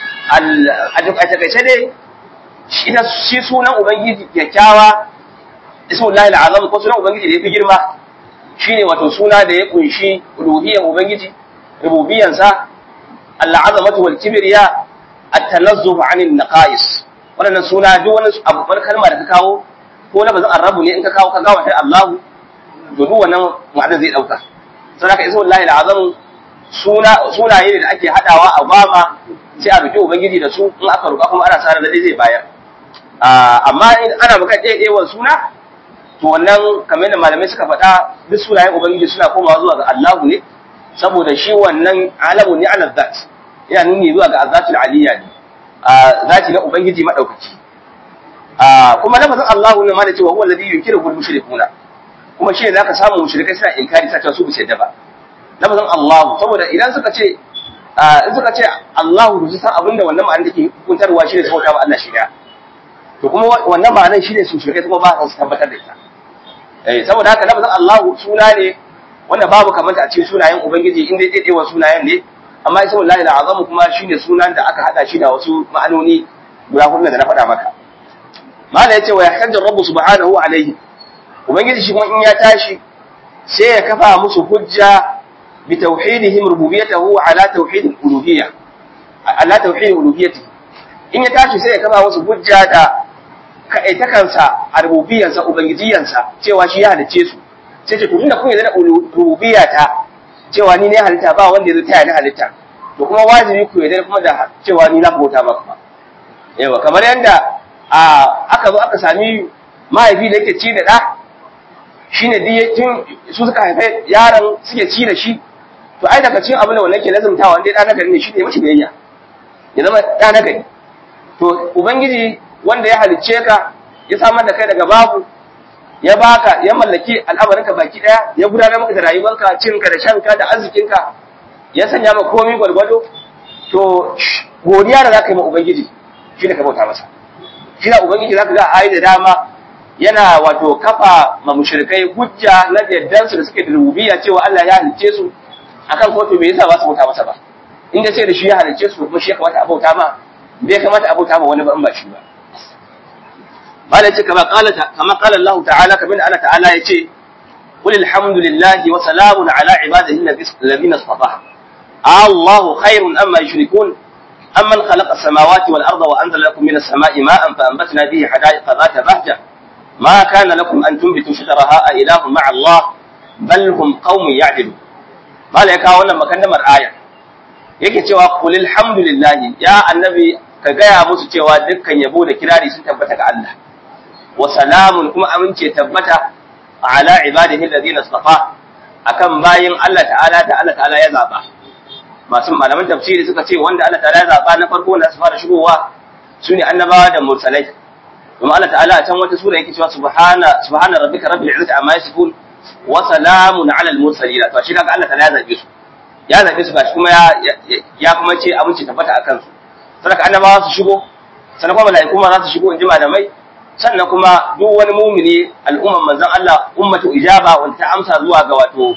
A takaice dai shi sunan ubangiji kyakkyawa, ismullahi al-azam, ko sunan ubangiji da yafi girma shine wato suna da ya kunshi uluhiyyar ubangiji, rububiyyansa, al-azamatu wal kibriya, at-tanazzuh 'anil naqais. Wannan suna duk wani kalma da ka kawo ko na bazan arabu ne in ka kawo ka gawa ta Allahu, to duk wannan ma'ana zai dauka. Saboda ismullahi al-azam sunaye ne da ake hadawa a gwama sai a roki ubangiji da su, in aka roka kuma ana sa ran da zai bayar. amma in ana buƙatar ɗaiɗaiwar suna to wannan kamar yadda malamai suka faɗa duk sunayen ubangiji suna komawa zuwa ga Allahu ne saboda shi wannan alamu ne ala zat yana nuni zuwa ga azatul aliyya ne zati na ubangiji madaukaki kuma lafazin Allahu ne ma da cewa huwa alladhi yunkiru al-mushrikuna kuma shi ne zaka samu mushrikai suna inkari ta cewa su bi sai ba lafazin Allahu saboda idan suka ce in suka ce Allahu su san abinda wannan ma'anar take hukuntarwa shi ne saboda ba Allah shi da to kuma wannan ma'anar shi ne su mushrikai kuma ba su tabbatar da ita saboda haka lafazin Allahu suna ne wanda babu kamanta a cikin sunayen ubangiji inda ya daidaiwa sunayen ne amma ismul lahi al-azam kuma shine sunan da aka hada shi da wasu ma'anoni guda hudu da na faɗa maka mala yace wa yahtajju rabbu subhanahu alayhi ubangiji shi kuma in ya tashi sai ya kafa musu hujja bi tauhidihim rububiyyatahu ala tauhid al-uluhiyya ala tauhid uluhiyyati in ya tashi sai ya kafa musu hujja da kaitakansa a rububiyansa ubangijiyansa cewa shi ya halice su sai ce to tunda kun yarda da rububiyata cewa ni ne halitta ba wanda zai taya ni halitta to kuma wajibi ku yarda kuma da cewa ni na bauta maka ba yawa kamar yanda aka zo aka sami mahaifi da yake ci da da shine diyatin su suka haife yaron suke ci da shi to ai daga cikin abin da wannan ke lazumtawa wanda da na gari ne shi ne mashi biyayya ya zama da na gari to ubangiji wanda ya halicce ka ya samar da kai daga babu ya baka ya mallaki al'amarinka baki daya ya gudanar maka da rayuwarka cinka da shanka da arzikinka ya sanya maka komai gwargwado to godiya da zaka yi ma ubangiji shine ka bauta masa shi da ubangiji zaka ga ayi da dama yana wato kafa ma mushrikai hujja na yaddan su da suke da rububiyya cewa Allah ya halicce su akan kotu me yasa ba su bauta masa ba inda sai da shi ya halicce su kuma shi ya kamata a bauta ma bai kamata a bauta ma wani ba in ba shi ba malai ce kama qala Allah ta'ala kamar Allah ta'ala yace qul alhamdulillahi wa salamun ala ibadihi alladhina istafa Allahu khairun amma yushrikun amman khalaqa as-samawati wal arda wa anzala lakum minas sama'i ma'an fa anbatna bihi hadaiqa dhata bahja ma kana lakum an tunbitu shajaraha a ilahun ma'a Allah bal hum qaumun ya'dilun malai ka wannan makandamar aya yake cewa qul alhamdulillahi ya annabi ka gaya musu cewa dukkan yabo da kirari sun tabbata ga Allah wa salamun kuma amince tabbata ala ibadihi alladhina istafa akan bayin Allah ta'ala da Allah ta'ala ya zaba masu malaman tafsiri suka ce wanda Allah ta'ala ya zaba na farko wanda su fara shigowa sune annabawa da mursalai kuma Allah ta'ala a can wata sura yake cewa subhana rabbika rabbil izzati amma yasifun wa salamun ala al mursalin to shi kaga Allah ta'ala ya zabe su gashi kuma ya kuma ce amince tabbata akan su saboda annabawa su shigo sannan kuma mala'iku ma za su shigo inji malamai sannan kuma duk wani mumini al'umman manzon Allah ummatu ijaba wanda ta amsa zuwa ga wato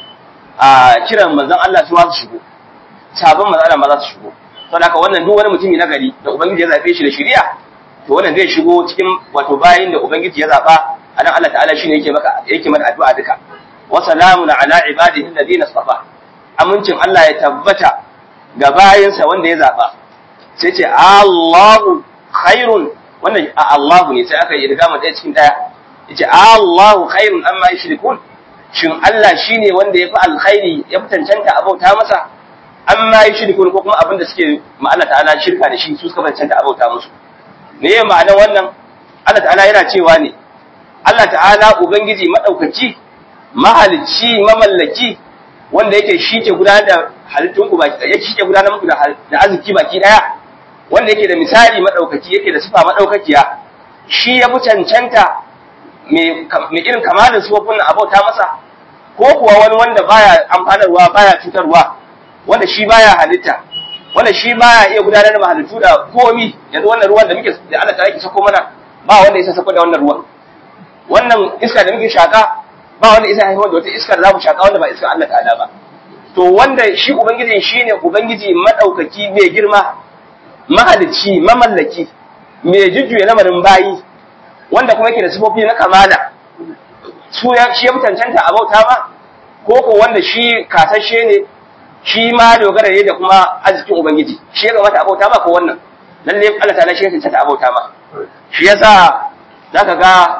kiran manzon Allah su ma su shigo sabon manzon Allah ma za su shigo saboda haka wannan duk wani mutumi na gari da ubangiji ya zabe shi da shari'a to wannan zai shigo cikin wato bayin da ubangiji ya zaba anan Allah ta'ala shine yake mata addu'a duka wa salamun ala ibadihi alladhina istafa amincin Allah ya tabbata ga bayinsa wanda ya zaba sai ce Allahu khairun wannan Allahu ne sai aka yi riga mata cikin daya yace Allahu khairun amma yushrikun shin Allah shine wanda yafi alkhairi ya fitancanta abauta masa amma yushrikun ko kuma abinda suke ma Allah ta'ala shirka da shi su suka fitancanta abauta musu ne ma'anar wannan Allah ta'ala yana cewa ne Allah ta'ala ubangiji madaukaki mahalicci mamallaki wanda yake shike gudanar da halittun ku baki yake shike gudanar muku da arziki baki daya wanda yake da misali madaukaki yake da sifa madaukakiya shi ya fi cancanta mai irin kamalin sufofin abauta masa ko kuwa wani wanda baya amfanarwa baya cutarwa wanda shi baya halitta wanda shi baya iya gudanar da halittu da komi yanzu wannan ruwan da muke da Allah ta yake sako mana ba wanda ya sako da wannan ruwan wannan iska da muke shaka ba wanda ya haifar da wata iskar da za mu shaka wanda ba iskar Allah ta'ala ba to wanda shi ubangiji shine ubangiji madaukaki mai girma mahalicci mamallaki mai jujjuya lamarin bayi wanda kuma yake da sifofi na kamala shi ya mutancanta a bauta ma ko ko wanda shi kasashe ne shi ma dogara ne da kuma arzikin ubangiji shi ya kamata a bauta ma ko wannan lalle Allah ta'ala shi ya tantance a bauta ma shi yasa zaka ga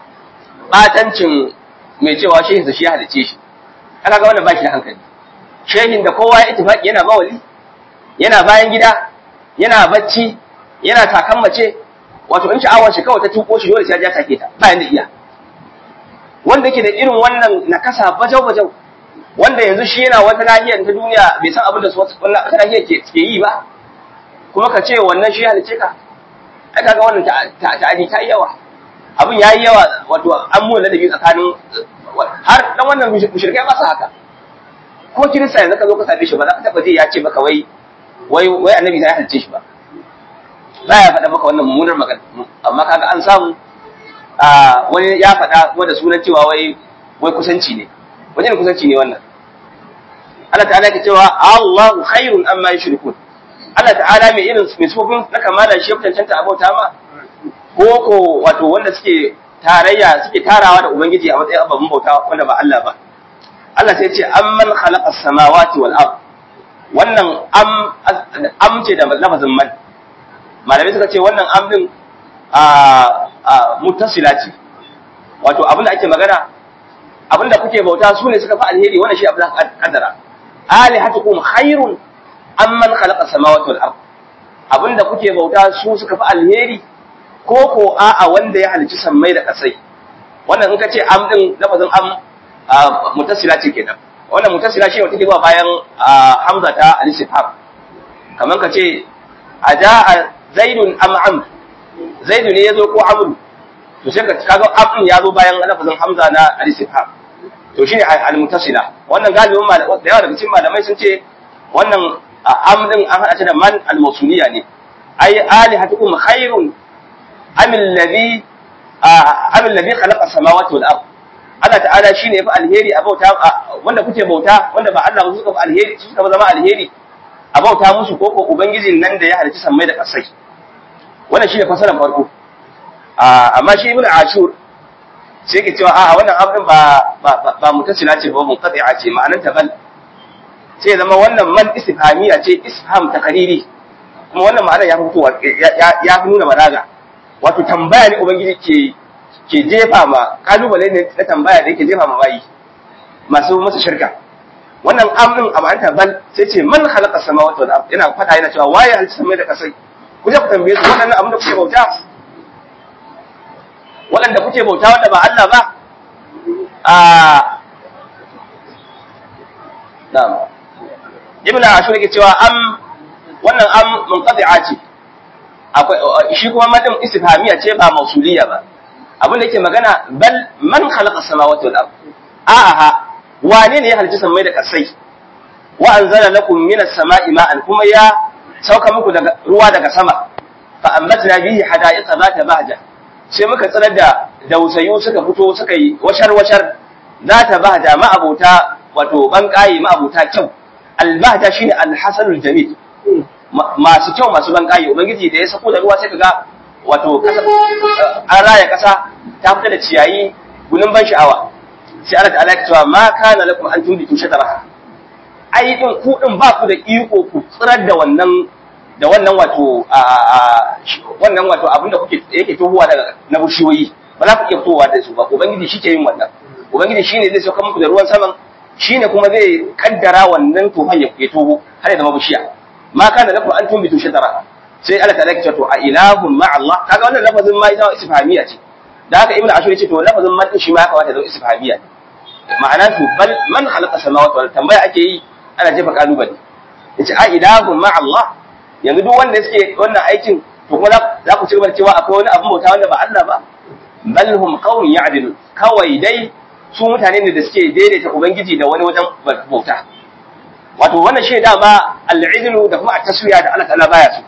batancin mai cewa shehin sa shi ya halice shi aka ga wannan baki da hankali shehin da kowa ya ittifaki yana bawali yana bayan gida yana bacci yana takan mace wato in sha'awar shi kawai ta tuko shi dole sai ya take ta bayan da iya wanda yake da irin wannan nakasa bajau wanda yanzu shi yana wata nahiyar ta duniya bai san abin da su wata nahiyar ke yi ba kuma ka ce wannan shi halice ka ai kaga wannan ta'adi ta yawa abin yayi yawa wato an mu ladabi tsakanin har dan wannan mushrikai ba su haka ko kirista yanzu ka zo ka same shi ba za ka taba ji ya ce maka wai annabi sai ya halice shi ba ya faɗa maka wannan mummunar magana amma kaga an samu wani ya faɗa wanda sunan cewa wai kusanci ne wajen kusanci ne wannan Allah ta'ala ke cewa Allahu khairun amma yushrikun Allah ta'ala mai irin mai sufofin na kamala shi cancanta abauta ma ko wato wanda suke tarayya suke tarawa da ubangiji a matsayin ababun bauta wanda ba Allah ba Allah sai ya ce amman khalaqas samawati wal ard wannan am ce da lafazin man malamai suka ce wannan am din muttasila ce wato abin da ake magana abin da kuke bauta su ne suka fi alheri wannan shi abin da kaddara alihatukum khairun amman khalaqa samawati wal ard abin da kuke bauta su suka fi alheri ko a'a wanda ya halicci sammai da kasai wannan in ka ce am din lafazin am muttasila ce kenan wannan muttasila shi wata ke ba bayan hamza ta al-istifham kaman ka ce aja'a zaidun am zaidu ne yazo ko amru to sai ka kaga am ya zo bayan lafazin hamza na al-istifham to shine al-muttasila wannan galibin da yawa daga cikin malamai sun ce wannan am din an hada ta da man al-mawsuliyya ne ay alihatukum khairun am alladhi khalaqa samawati wal ard Allah ta'ala shine yafi alheri a bauta wanda kuke bauta wanda ba Allah ba suka fi alheri suka zama alheri a bauta musu ko ubangijin nan da ya halicci sammai da kasai wannan shine fasaran farko amma shi ibn ashur sai ke cewa wannan abin ba mutasila ce ba munqati'a ce ma'anar ta bal sai zama wannan man istifhamiya ce isfham takariri kuma wannan ma'anar ya fito ya fi nuna balaga wato tambaya ne ubangiji ke jefa ma kalubale ne na tambaya da yake jefa ma bayi masu shirka wannan amrin a ma'anar bal sai ce man khalaqa samawati wal ard yana fada yana cewa waye halitta samai da kasai ku je ku tambaye su wannan abin da kuke bauta waɗanda kuke bauta wanda ba Allah ba na'am ibn ashur yake cewa wannan munqati'a ce akwai shi kuma madin istifhamiya ce ba mausuliya ba abin da yake magana bal man khalaqa samawati wal ard wane ne ya halicci samai da kasai wa anzala lakum minas sama'i ma'an kuma ya sauka muku daga ruwa daga sama fa ambatna bihi hada'iqa zata bahja sai muka tsirar da dausayu suka fito suka yi washar zata bahja ma abota wato bankayi ma abota kyau albahja shine alhasanul jamil masu kyau masu bankayi ubangiji da ya sako da ruwa sai kaga wato kasa an raya kasa ta fita da ciyayi gunin ban sha'awa sai Allah ta'ala ya cewa ma kana lakum an tumbitu shajaraha ai din ku din ba ku da iko ku tsirar da wannan wato wannan wato abinda kuke yake tohuwa daga na bushiyoyi ba za ku iya fitowa da su ba ubangiji shi ke yin wannan ubangiji shine zai sauka muku da ruwan saman shine kuma zai kaddara wannan tohon ya toho har ya zama bishiya ma kana lakum an tumbitu shajaraha sai Allah ta'ala ya ce to a ilahun ma Allah kaga wannan lafazin ma ita istifhamiya ce da haka ibnu ashur ce to lafazin man shi ma ya kamata da istifhamiya ma'ana to bal man khalaqa samawati wal tambaya ake yi ana jefa kalubale yace a ilahun ma Allah yanzu duk wanda suke wannan aikin to kuma za ku ci gaba da cewa akwai wani abin bauta wanda ba Allah ba bal hum qawmun ya'dilun kawai dai su mutane ne da suke daidaita ubangiji da wani wajen bauta wato wannan shi dama al-idlu da kuma at-taswiya da Allah ta'ala baya su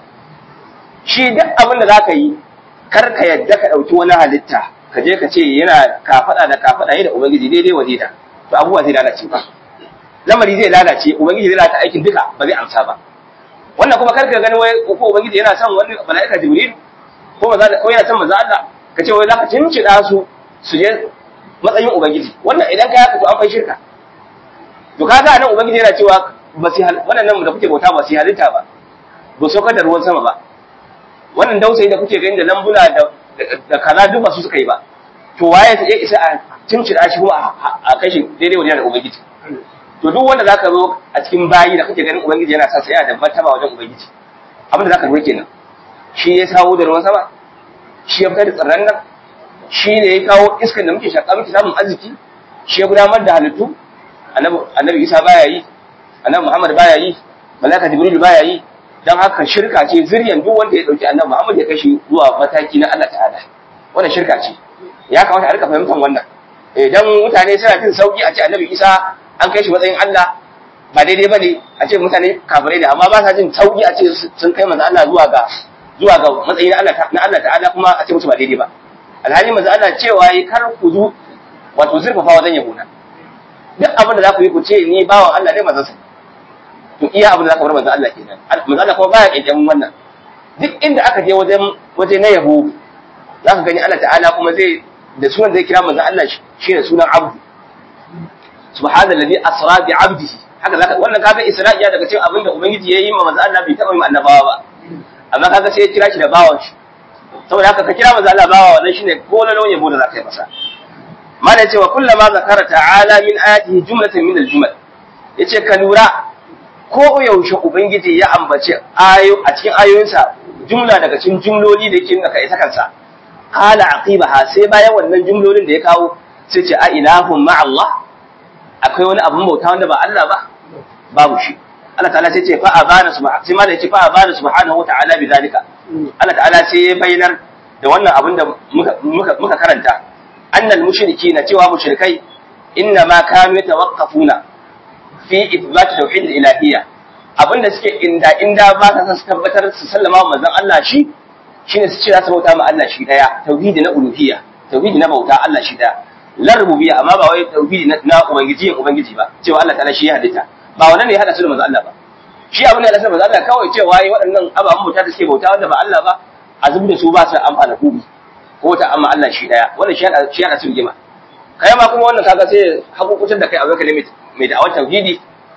shi duk abin da zaka yi kar ka yadda ka dauki wani halitta ka je ka ce yana kafada da kafada da ubangiji daidai wa daida to abubuwa zai lalace ba lamari zai lalace ubangiji zai lalata aikin duka ba zai amsa ba wannan kuma kar ka gani wai ko ubangiji yana son wani malaika jibril ko yana son manzo Allah ka ce wai zaka cincida su je matsayin ubangiji wannan idan ka yaka to an fai shirka to kaga nan ubangiji yana cewa ba su wannan nan da kuke bauta ba su halitta ba ba su da ruwan sama ba wannan dausayi da kuke gani da lambuna da kaza duk ba su suka yi ba to waye ya isa a cincida shi kuma a kai shi daidai wajen da ubangiji to duk wanda zaka zo a cikin bayi da kake ganin ubangiji yana sa sai da martaba wajen ubangiji abin da zaka ruwa kenan shi ya sawo da ruwan sama shi ya fitar da tsirran nan, shi ne ya kawo iskan da muke shaƙa muke samun arziki, shi ya gudanar da halittu, annabi Isa baya yi, annabi Muhammad baya yi, malaka Jibril baya yi, dan haka shirka ce zuriyan duk wanda ya dauki annabi Muhammad ya kashi zuwa mataki na Allah ta'ala. Wannan shirka ce. Ya kamata a rika fahimtar wannan. Idan mutane suna jin sauki a ce annabi Isa an kai shi matsayin Allah ba daidai bane a ce mutane kafirai ne, amma ba sa jin sauki a ce sun kai manzo Allah zuwa ga matsayin na Allah ta'ala kuma a ce musu ba daidai ba. Alhali manzo Allah cewa yi kar ku zu wato zurfafa wajen yabona. Duk abin da za ku yi ku ce ni bawan Allah ne manzon sa. To iya abin da za ka bar manzo Allah kenan. Manzo Allah kuma baya kyakkyamin wannan. Duk inda aka je waje na yabo za ka gani Allah ta'ala kuma zai da sunan zai kira manzo Allah shine sunan abdu. Subhanallazi asra bi 'abdihi. Haka zaka wannan kaga Isra'iya daga cikin abin da Ubangiji yayi ma manzo Allah bai taba yi annabawa ba. Amma kaga sai ya kira shi da bawan shi. Saboda haka ka kira manzo Allah bawa wannan shine kololon yabo da zaka yi masa. Mana cewa kullama zakara ta'ala min ayatihi jumlatan min al-jumal. Yace ka lura ko yaushe Ubangiji ya ambace a cikin ayoyinsa jumla daga cikin jumloli da yake nuna kai ta kansa. Qala aqibaha sai bayan wannan jumlolin da ya kawo sai ce a ilahun ma Allah, akwai wani abun bauta wanda ba Allah ba babu shi. Allah ta'ala sai ce fa abana subhanahu sai ma da yace fa abana subhanahu wa ta'ala bi zalika. Allah ta'ala sai ya bayyana da wannan abin da muka karanta annal mushrikina cewa mushrikai inna ma kanu yatawaqqafuna fi ithbat tauhid al-ilahiyya, abinda suke inda ba ta san su tabbatar su sallama wa manzon Allah shine su ce za su bauta ma Allah shi daya, tauhidi na uluhiyya, tauhidi na bauta Allah shi daya, la rububiyya, amma ba wai tauhidi na ubangiji ba, cewa Allah ta'ala shi ya halitta, ba wannan ne ya hada su da manzon Allah ba. Shi abin da ya hada su da manzon Allah kawai cewa waɗannan ababen bauta da suke bauta wanda ba Allah ba a zubi da su ba su amfana kubi ko ta amma Allah shi daya, wannan shi ya hada su rigima. Kai ma kuma wannan kaga sai hakukucin da kai a zaka limit mai da'awar tauhidi,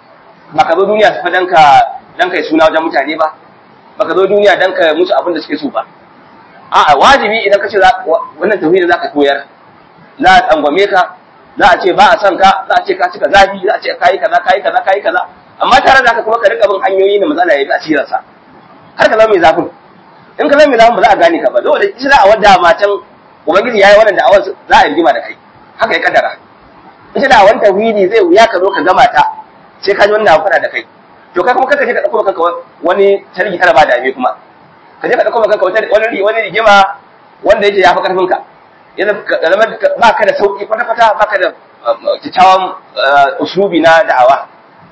baka zo duniya fa dan kai suna wajen mutane ba, baka zo duniya dan ka musu abin da suke so ba. A'a wajibi idan ka ce wannan tauhidi zaka koyar, za a tsangwame ka, za a ce ba a son ka, za a ce ka cika zafi, za a ce kai kaza, amma tare da haka kuma ka rika bin hanyoyi da matsala ya bi a cikin sa. Har ka zama mai zafin. In ka zama mai zafin ba za a gane ka ba. Dole ita da awar da matan Ubangiji yayi wannan da'awar za a yi rigima da kai. Haka ya kaddara. Ita da wani tauhidi zai wuya ka zo ka gama ta sai ka ji wannan abu fada da kai. To kai kuma kaka je ka dauko kanka wani tarki kana ba da abe kuma. Ka je ka dauko kanka wani rigima wanda yake yafi karfin ka. Yana zama ba ka da sauki kwata-kwata, ba ka da kyakkyawan uslubi na da'awa.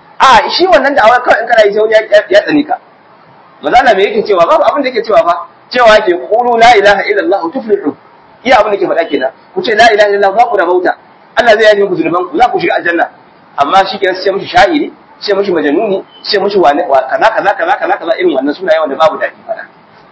A shi wannan da'awa kawai in kana yi sai wani ya tsani ka. Maza Allah me yake cewa? Babu abin da yake cewa fa. Cewa yake qulu la ilaha illallah tuflihu. Iya abin da yake faɗa kenan. Ku ce la ilaha illallah ba ku da bauta. Allah zai yafe muku zunuban ku, za ku shiga aljanna. Amma shi kenan sai mushi sha'iri, sai mushi majanuni, sai mushi wani kaza irin wannan sunaye wanda babu daɗi faɗa.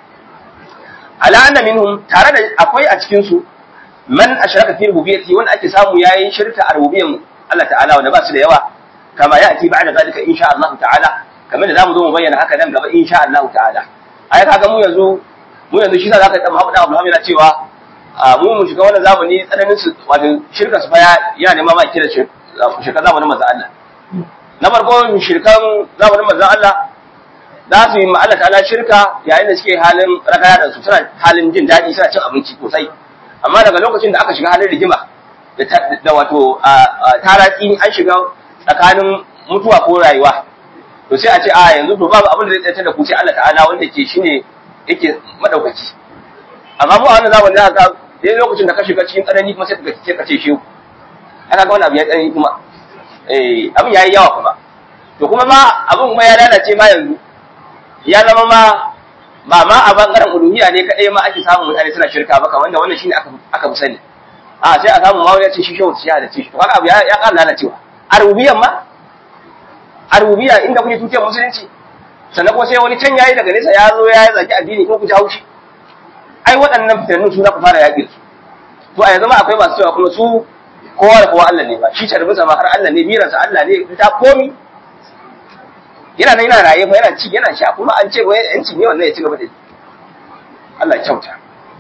Ala anna minhum, tare da akwai a cikin su man ashraka fi rububiyyati, wanda ake samu yayin shirka a rububiyyan Allah ta'ala wanda ba su da yawa, kama ya'ti ba'da zalika insha Allah ta'ala, kamar da zamu zo mu bayyana haka nan gaba insha Allah ta'ala. Ai kaga mu yanzu shi za ka da Muhammad Abdullah yana cewa mu shiga wannan zamani tsananin su wato shirka su fa ya nema ma kira shirka zamanin manzon Allah. Na farko shirkan zamanin manzon Allah za su yi ma Allah ta'ala shirka yayin da suke halin rakaya da su, suna halin jin daɗi, suna cin abinci sosai. Amma daga lokacin da aka shiga halin rigima da wato taratsi, an shiga tsakanin mutuwa ko rayuwa, to sai a ce a yanzu to babu abin da zai tsaye da ku sai Allah ta'ala wanda ke shine yake madaukaki. Amma mu a wannan zamanin da ka dai lokacin da ka shiga cikin tsanani kuma sai ka ce shehu, aka ga wani abu ya tsanani kuma abin yayi yawa kuma, to kuma ma abin kuma ya lalace ma yanzu ya zama ba ma a bangaren uluhiyya ne kadai ma ake samun mutane suna shirka ba, wanda wannan shine aka fi sani. A sai a samu ma wani ya ce shi shehu shi da ce, to haka abu ya ƙara lalacewa. A rububiyyan ma, a rububiyya inda kuke tutiyar musulunci, sannan kuma sai wani can yayi daga nesa ya zo ya zaki addini ko ku ji haushi. Ai waɗannan fitannu su za ku fara yaƙin su. To a yanzu ma akwai masu cewa kuma su kowa da kowa Allah ne ba, shi carbinsa ma har Allah ne, miransa Allah ne, ta komi. Yana nan yana raye fa, yana ci yana sha, kuma an ce wai yanci ne wannan ya ci gaba da yi. Allah ya kyauta.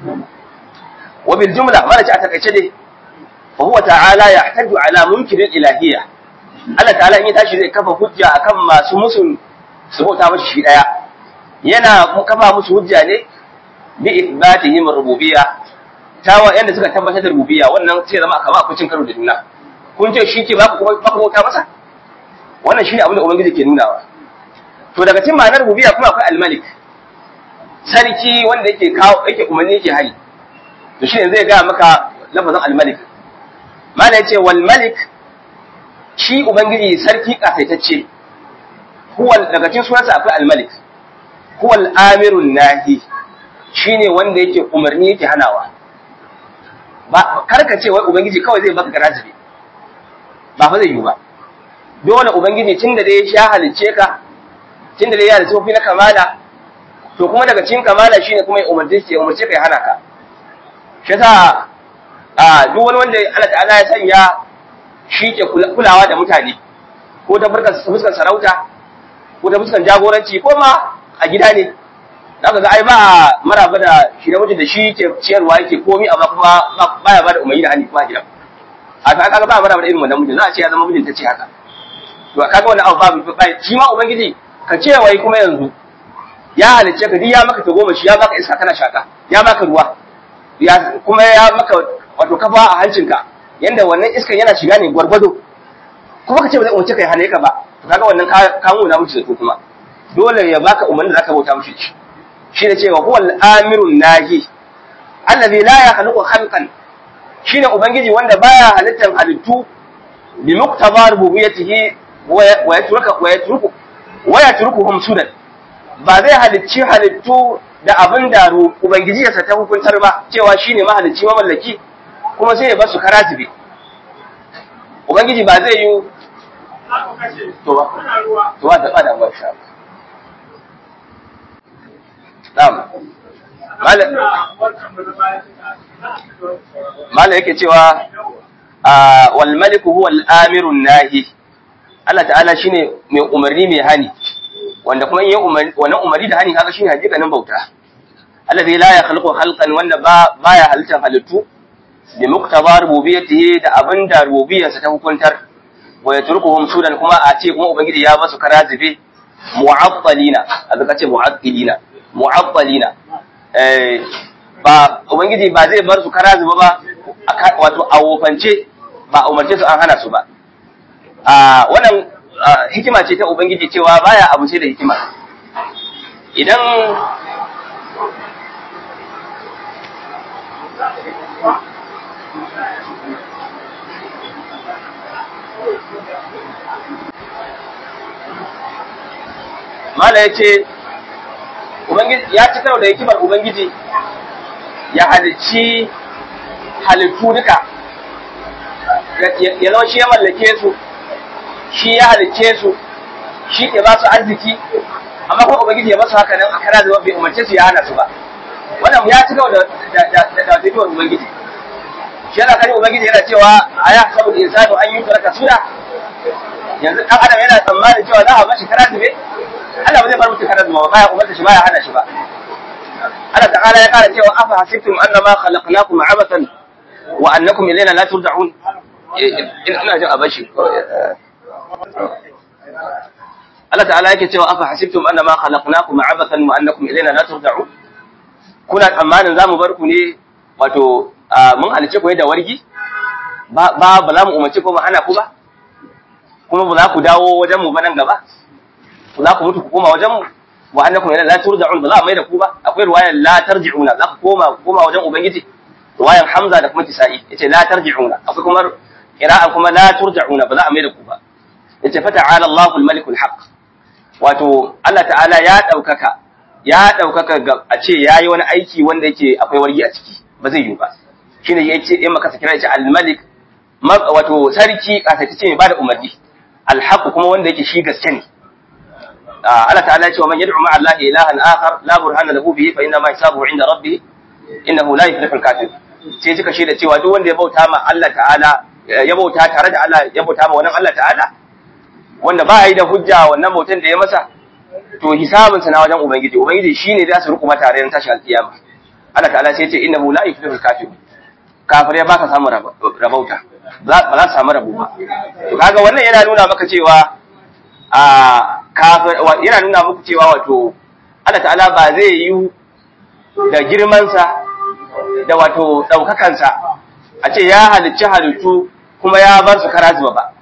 Wa bil jumla mana ci a takaice dai, fa huwa ta'ala yahtaju ala munkirin ilahiyya. Allah ta'ala in ya tashi zai kafa hujja akan masu musun su bauta mashi shi daya. Yana kafa musu hujja ne bi ithbatihim rububiyya tawa yanda suka tabbatar da rububiyya wannan sai zama kamar akwai cin karo da juna kun ce shi ke ba ku bauta masa wannan shine abin da ubangiji ke nunawa to daga cikin ma'anar rububiyya kuma akwai al-malik sarki wanda yake umarni yake hali to shine zai ga maka lafazin al-malik mala yace wal malik shi ubangiji sarki kasaitacce huwa daga cikin sunansa akwai al-malik huwa al-amirun nahi shine wanda yake umarni yake hanawa ba karka ce wai ubangiji kawai zai baka garaji ba fa zai yi ba dole ubangiji tunda dai ya halicce ka tunda dai ya da tsofi na kamala to kuma daga cikin kamala shine kuma ya umarce ka ya hana ka shi yasa duk wani wanda Allah ta'ala ya sanya shi ke kulawa da mutane ko ta fuskar sarauta ko ta fuskar jagoranci ko ma a gida ne zaka ga ai ba maraba da shi da mutum da shi ke ciyarwa yake komi amma kuma baya ba da umarni da hali kuma a gida a to aka ba maraba da irin wannan mutum za a ce ya zama mutum ta ce haka to kaga wannan abu babu shi ma ubangiji ka ce wai kuma yanzu ya halicce ka ya maka tagomashi ya baka iska kana shaka ya baka ruwa kuma ya maka wato kafa a hancinka yanda wannan iskan yana shiga ne gwargwado kuma ka ce ba zai umarce ka ya hane ka ba to kaga wannan ka muna mushi da kuma dole ya baka umarni da zaka bauta mushi shi ne cewa huwal amirun nahi allazi la yakhluqu khalqan shine ubangiji wanda baya halittar halittu bi muqtaba rububiyyatihi wa yatrukuhum sudan ba zai halicci halittu da abin da ubangiji ya ta hukuntar ba cewa shine mahalicci mamallaki kuma sai ya basu karatibi ubangiji ba zai yi to ba da ba sha na'am mala yake cewa wal maliku huwa al-amirun nahi Allah ta'ala shine mai umarni mai hani wanda kuma yin wannan umarni da hani kaga shine hakikanin bauta allazi la yakhluqu khalqan wanda baya halittar halittu bi muqtaba rububiyyatihi da abinda rububiyyarsa ta hukuntar wa yatrukuhum sudan kuma a ce kuma ubangiji ya basu karazibe mu'attalina azaka ce mu'attalina ba ubangiji ba zai bar su karazibe ba wato a wofance ba umarce su an hana su ba wannan hikima ce ta ubangiji cewa baya abu sai da hikima idan mala yace ubangiji ya ci karo da hikimar ubangiji ya halicci halittu duka ya zama shi ya mallake su shi ya halicce su shi ke ba su arziki amma kuma ubangiji ya basu haka nan a kana da bai umarce su ya hana su ba wannan ya ci gaba da tafiyar ubangiji shi yana kare ubangiji yana cewa aya saboda insanu an yi taraka suda yanzu dan adam yana tsammanin cewa za a bashi karatu ne Allah ba zai bar mutum karatu ba ya umarta shi ba ya hana shi ba Allah ta'ala ya kara cewa afa hasibtum annama khalaqnakum abathan wa annakum ilayna la turja'un ina jin abashi Allah ta'ala yake cewa afa hasibtum annama khalaqnakum abathan wa annakum ilayna la turja'un kuna tsammanin zamu bar ku ne wato mun halice ku da wargi ba za mu umarci ko mu hana ku ba kuma ba za ku dawo wajen mu ba nan gaba ku za ku mutu ku koma wajen mu wa annakum ilayna la turja'un ba za mu mai da ku ba akwai riwayar la tarji'una za ku koma wajen ubangiji riwayar Hamza da kuma Kisa'i yace la tarji'una akwai kuma qira'an kuma la turja'una ba za a mai da ku ba yace fa ta'ala Allahu al-malik al-haq wato Allah ta'ala ya daukaka a ce yayi wani aiki wanda yake akwai wargi a ciki ba zai yi ba shine yace in maka kira yace al-malik wato sarki kasance mai bada umarni al-haq kuma wanda yake shi gaske ne Allah ta'ala ya ce wa man yad'u ma'a Allah ilahan akhar la burhana lahu bihi fa inna ma hisabuhu 'inda rabbih innahu la yuflihu al-kafir sai suka shaida cewa duk wanda ya bauta ma Allah ta'ala ya bauta tare da Allah ya bauta ma wannan Allah ta'ala wanda ba yi da hujja wannan bautan da ya masa to hisabinsa na wajen ubangiji shine da su rukuma tare ran tashi alkiyama Allah ta'ala sai ya ce innahu la yuflihu al-kafir kafir ya baka samu rabauta ba za su samu rabo ba to kaga wannan yana nuna maka cewa kafir yana nuna muku cewa wato Allah ta'ala ba zai yi da girmansa da wato ɗaukakansa a ce ya halicci halittu kuma ya bar su kara zuba ba.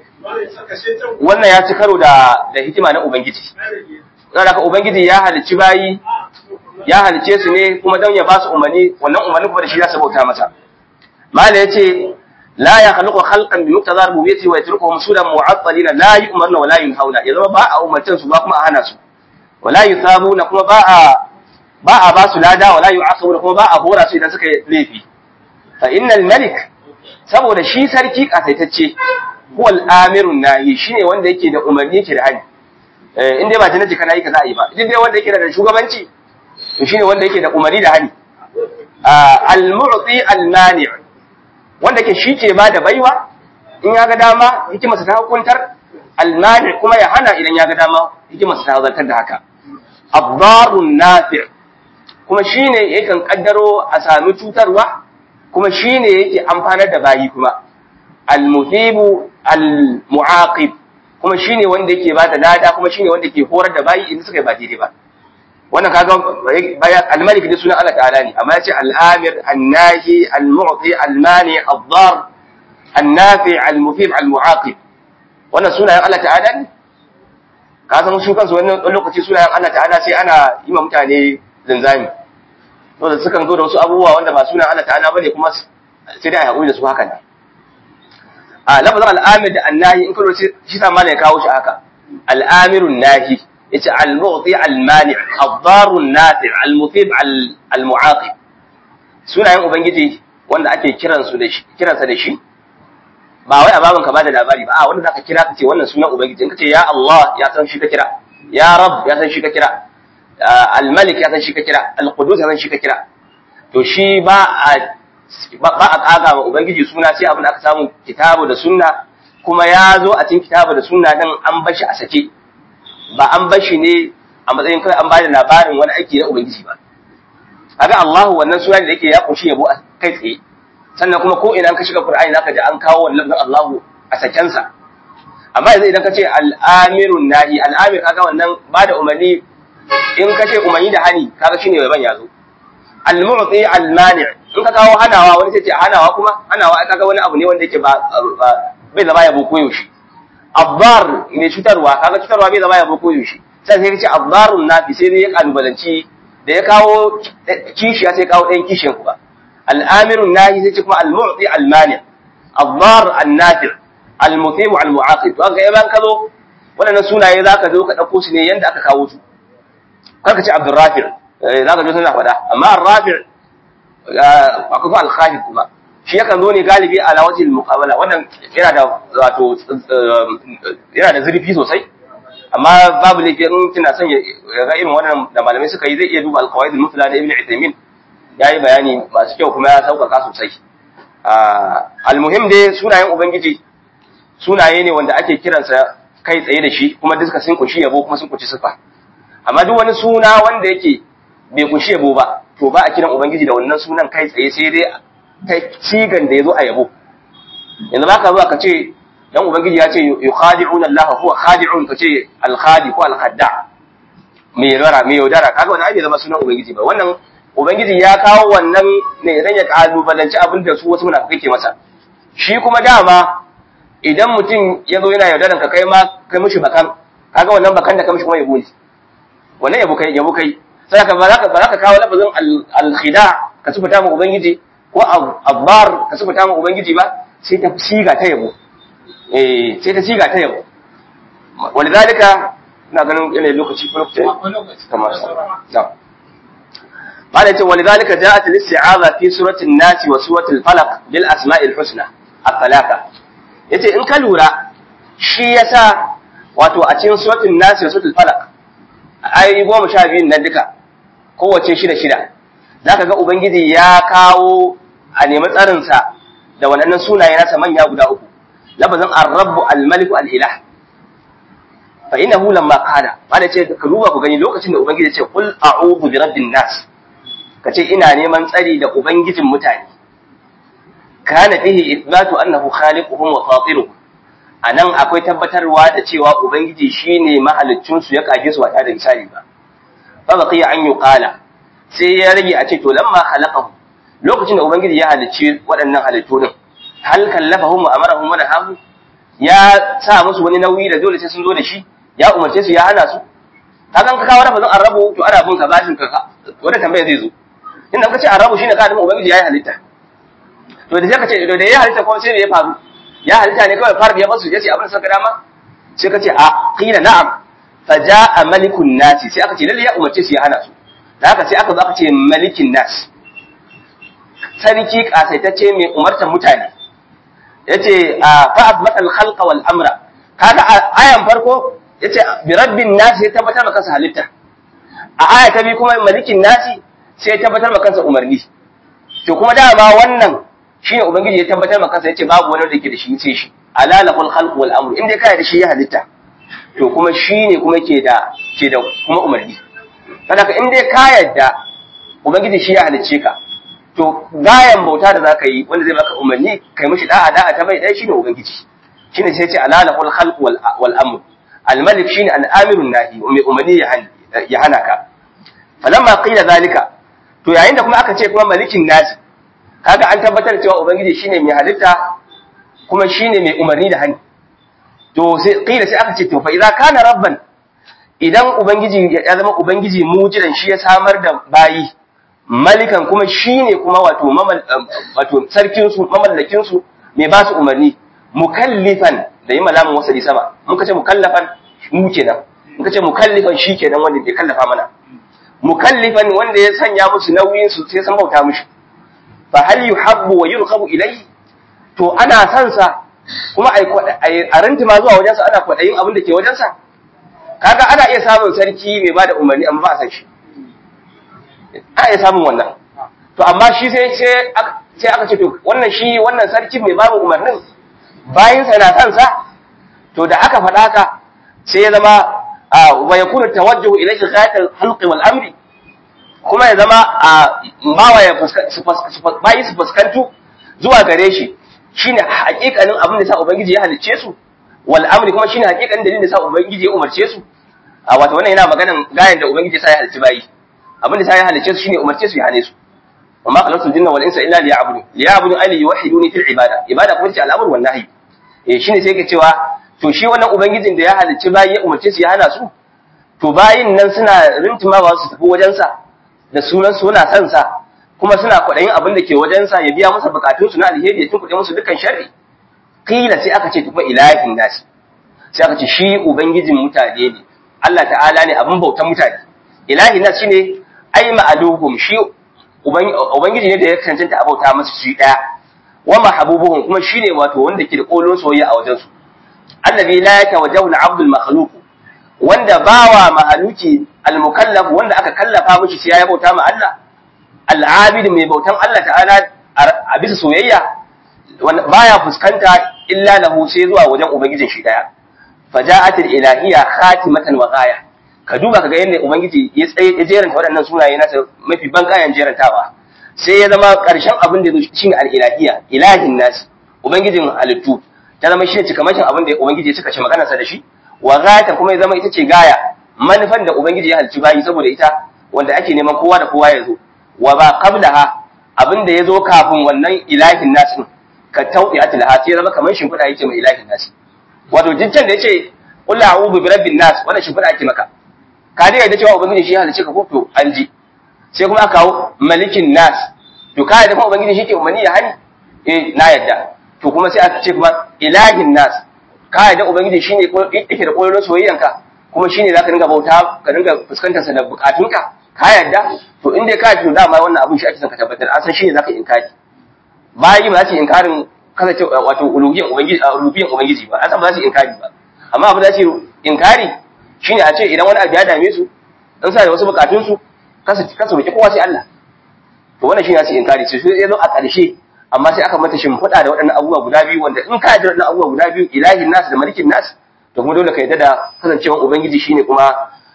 Wannan ya ci karo da hikima na Ubangiji. Saboda Ubangiji ya halicci bayi, ya halicce su ne kuma don ya ba su umarni, wannan umarni kuma da shi za su bauta masa. Mala ya ce, la ya khaliqu khalqan bi muqtada rububiyyati wa yatrukuhum sudan mu'attalina la yu'maruna wa la yunhauna. Ya zama ba a umartan su ba kuma a hana su. Wa la yuthabuna kuma ba a ba su lada wa la yu'aqabuna kuma ba a hora su idan suka yi laifi. Fa innal malik saboda shi sarki kasaitacce huwal amirun nahi shine wanda yake da umarni yake da hani. In dai ba jinaji kana yi kaza yi ba. Idan dai wanda yake da shugabanci to shine wanda yake da umarni da hani. Al-mu'ti al-mani' wanda ke shi ke ba da baiwa in ya ga dama hikimarsa ta hukuntar, al-mani' kuma ya hana idan ya ga dama hikimarsa ta zartar da haka. Ad-darun nafi' kuma shine yakan kaddaro a sami cutarwa kuma shine yake amfanar da bayi kuma. Al-muhibu al-mu'aqib kuma shine wanda yake ba da lada kuma shine wanda ke horar da bayi idan suka yi ba daidai ba. Wannan kaga bayan al-malik da sunan Allah ta'ala ne, amma yace al-amir, an-nahi, al-mu'ti, al-mani, ad-dar, an-nafi, al-mufid, al-mu'aqib. Wannan sunayen Allah ta'ala ne. Ka san su kansu wannan lokaci sunayen Allah ta'ala sai ana yi wa mutane zanzami. To da sukan zo da wasu abubuwa wanda ba sunan Allah ta'ala bane kuma sai dai a haƙuri da su haka ne. A lafazin al-amir da an-nahi in kallo shi sa malai ya kawo shi haka. Al-amirun nahi yace al-mu'ti al-mani' ad-daru an-nafi' al-mufid al-mu'aqib. Sunayen ubangiji wanda ake kiransa da shi ba wai a baban ka bada labari ba, a wanda zaka kira kace wannan sunan ubangiji, in kace ya Allah ya san shi ka kira, ya Rabb ya san shi ka kira, al-Malik ya san shi ka kira, al-Qudus ya san shi ka kira. To shi ba a kaga wa ubangiji suna sai abin da aka samu kitabu da sunna, kuma ya zo a cikin kitabu da sunna din an bashi a sake, ba an bashi ne a matsayin kai an bada labarin wani aiki na ubangiji ba. Kaga Allahu wannan suna da yake ya kunshi yabo kai tsaye, sannan kuma ko ina ka shiga Qur'ani zaka ji an kawo wannan lafzin Allahu a sakensa. Amma yanzu idan ka ce al-amirun nahi, al-amir kaga wannan bada umarni, in ka ce umarni da hani kaga shine yaban yazo. Al-mu'ti al-mani' in ka kawo hanawa wani sai ce hanawa kuma hanawa kaga wani abu ne wanda yake ba bai zama yabo koyaushe. Abbar mai cutarwa kaga cutarwa bai zama yabo koyaushe. Sai ka ce abbarun nafi sai dai ya kalubalanci da ya kawo kishiya sai kawo ɗayan kishiyan ku ba. Al-amirun nahi sai ce kuma al-mu'ti al-mani' ad-dar an-nafi' al-muti'u al-mu'aqib. To ga yaban ka zo waɗannan sunaye zaka zo ka dauko su ne yanda aka kawo su. Kar ka ce Abdul Rafi' zaka zo suna faɗa, amma ar-Rafi' akwai al-Khalid kuma shi yakan zo ne galibi ala wajhi al-muqabala. Wannan yana da wato yana da zurfi sosai, amma babu ne in kina son ya ga irin wannan da malamai suka yi zai iya duba al-qawaid al-mufla da Ibn Uthaymeen, yayi bayani masu kyau kuma ya sauƙaƙa sosai. Al-muhim dai sunayen ubangiji sunaye ne wanda ake kiransa kai tsaye da shi, kuma duka sun kunshi yabo kuma sun kunshi sifa. Amma duk wani suna wanda yake bai kunshi yabo ba to ba a kiran ubangiji da wannan sunan kai tsaye, sai dai kai sigan da yazo a yabo. Yanzu baka zuwa ka ce dan ubangiji ya ce yukhadi'una Allah huwa khadi'un, ka ce al-khadi ko al-khadda mai yaudara, kaga wannan ai bai zama sunan ubangiji ba. Wannan ubangiji ya kawo wannan ne dan ya kalubalanci abin da su wasu munafiki ke masa. Shi kuma dama idan mutum ya zo yana yaudaran ka kai ma kai mishi bakan, kaga wannan bakan da ka mishi kuma yabo ne, wannan yabo kai sai ka ba za ka kawo lafazin al-khida ka sifata mu ubangiji ko abbar ka sifata mu ubangiji ba, sai ta siga ta yabo. Sai ta siga ta yabo. Walidalika ina ganin yanayin lokaci kamar sa. Bada ce walidalika ja'at al-isti'aza fi surati an-nas wa surati al-falaq bil asma'il husna al-thalatha. Yace in ka lura shi yasa wato a cikin suratul nas da suratul falaq ayoyi 12 nan duka kowace shida zaka ga ubangiji ya kawo a nemi tsarin sa da wannan sunaye nasa manya guda uku, lafazin ar-rabb al-malik al-ilah. Fa innahu lamma qala bada ce ka duba ku gani lokacin da ubangiji ya ce qul a'udhu bi rabbin nas, kace ina neman tsari da ubangijin mutane, kana fihi ithbatu annahu khaliquhum wa fatiruhum. Anan akwai tabbatarwa da cewa ubangiji shine mahaliccin su ya kage su ba tare da misali ba. Fa baqiya an yuqala, sai ya rage a ce to lamma khalaqahu lokacin da ubangiji ya halicci waɗannan halittu din hal kallafahum wa amarahum wa nahahu ya sa musu wani nauyi da dole sai sun zo da shi ya umarce su ya hana su kagan ka kawo rafazin arabu to ana bin ka bashin ka wanda tambaya zai zo inda ka ce arabu shine ka da ubangiji ya yi halitta to da sai ka ce da ya halitta kuma sai da ya faru ya halitta ne kawai fara ya basu ya ce abin da suka dama sai ka ce a qila na'am fa jaa malikun nasi sai aka ce lalle ya umarce su ya hana su da haka sai aka zo aka ce malikin nas sarki kasaitacce mai umartar mutane yace fa abbatal khalqa wal amra kaga ayan farko yace bi rabbin nas ya tabbatar maka kansa halitta a aya ta bi kuma malikin nasi sai ya tabbatar maka kansa umarni to kuma dama wannan shine ubangiji ya tabbatar maka kansa yace babu wani da yake da shi sai shi alalahul khalq wal amru inda kai da shi ya halitta to kuma shine kuma ke da kuma umarni saboda in dai ka yadda ubangiji shi ya halicce ka to gayan bauta da zaka yi wanda zai maka umarni kai mishi da'a ta bai dai shine ubangiji shine sai ya ce alalahul khalq wal amru al malik shine al amirun nahi mai umarni ya hana ka falamma qila zalika to yayin da kuma aka ce kuma malikin nasi kaga an tabbatar cewa ubangiji shine mai halitta kuma shine mai umarni da hani to sai qila sai aka ce to fa idza kana rabban idan ubangiji ya zama ubangiji mujidan shi ya samar da bayi malikan kuma shine kuma wato sarkin su mamallakin su mai ba su umarni mukallifan da yi malamin wasali sama mun kace mukallafan mu kenan mun kace mukallifan shi kenan wanda bai kallafa mana mukallifan wanda ya sanya musu nauyin su sai san bauta mushi fa hal yuhabbu wa yurqabu ilayhi to ana san sa kuma a rintima zuwa wajen sa ana kwadayin abin da ke wajen sa kaga ana iya samun sarki mai bada umarni amma ba a san shi ana iya samun wannan to amma shi sai aka ce to wannan sarki mai bada umarnin bayin sa na san sa to da aka faɗa ka sai ya zama wa yakunu tawajjuhu ilayhi ghayatul halqi wal amri kuma ya zama bayi su fuskantu zuwa gare shi shine hakikanin abin da sa ubangiji ya halicce su wal amri kuma shine hakikanin dalilin da sa ubangiji ya umarce su wato wannan yana maganan gayan da ubangiji ya sa ya halicci bayi abin da sa ya halicce su shine umarce su ya hane su amma khalaqtul jinna wal insa illa liya'budu ali yuwahhiduni fil ibada kuma ce al'amr wan nahy shine sai yake cewa to shi wannan ubangijin da ya halicci bayi ya umarce su ya hana su to bayin nan suna rintima ba su tafi wajen sa da sunan suna san sa kuma suna kwadayin abin da ke wajen sa ya biya musu bukatun su na alheri ya tunkuɗe musu dukkan sharri kila sai aka ce kuma ilahin nasi sai aka ce shi ubangijin mutane ne Allah ta'ala ne abin bautan mutane ilahin nasi shine ai ma'aluhum shi ubangiji ne da ya cancanta a bauta masa shi daya wa mahbubuhum kuma shine wato wanda ke da kolon soyayya a wajen su allazi la yatawajjahu al-'abdu al-makhluq wanda bawa mahaluki al-mukallaf wanda aka kallafa mishi sai ya bauta ma Allah al-'abid mai bautan Allah ta'ala a bisa soyayya baya fuskanta illa lahu sai zuwa wajen ubangijin shi daya faja'at al-ilahiyya khatimatan wa ghaya ka duba kaga yadda ubangiji ya tsaye ya jeranta waɗannan sunaye nasa mafi ban kayan jerantawa sai ya zama ƙarshen abin da shine al-ilahiyya ilahin nas ubangijin halittu ta zama shine cikamakin abin da ubangiji ya cika shi maganarsa da shi wa ghayata kuma ya zama ita ce gaya manufan da ubangiji ya halicci bayi saboda ita wanda ake neman kowa da kowa ya zo wa ba qablaha abin da ya zo kafin wannan ilahin nas ka tawdi'at laha sai zama kamar shimfiɗa yake mai ilahin nas wato jincan da yace qul a'udhu bi rabbin nas wannan shimfiɗa ake maka ka dai da cewa ubangiji shi halicce ka ko to an ji sai kuma aka kawo malikin nas to kai da kuma ubangiji shi ke umarni ya hani na yadda to kuma sai aka ce kuma ilahin nas kai da ubangiji shine yake da koyon soyayyanka kuma shine zaka dinga bauta ka dinga fuskantar sa da bukatunka ka yadda to in dai ka to dama wannan abin shi ake son ka tabbatar an san shine zaka inkari bayi ba za su inkarin kasance wato uluhiyyan ubangiji ba an san ba za su inkari ba amma abin da za su inkari shine a ce idan wani abu ya dame su in sa da wasu bukatun su kasu roki kowa sai Allah to wannan shine su inkari sai ya zo a ƙarshe amma sai aka mata shimfiɗa da waɗannan abubuwa guda biyu wanda in ka da waɗannan abubuwa guda biyu ilahin nas da malikin nas to kuma dole ka yarda da kasancewar ubangiji shine kuma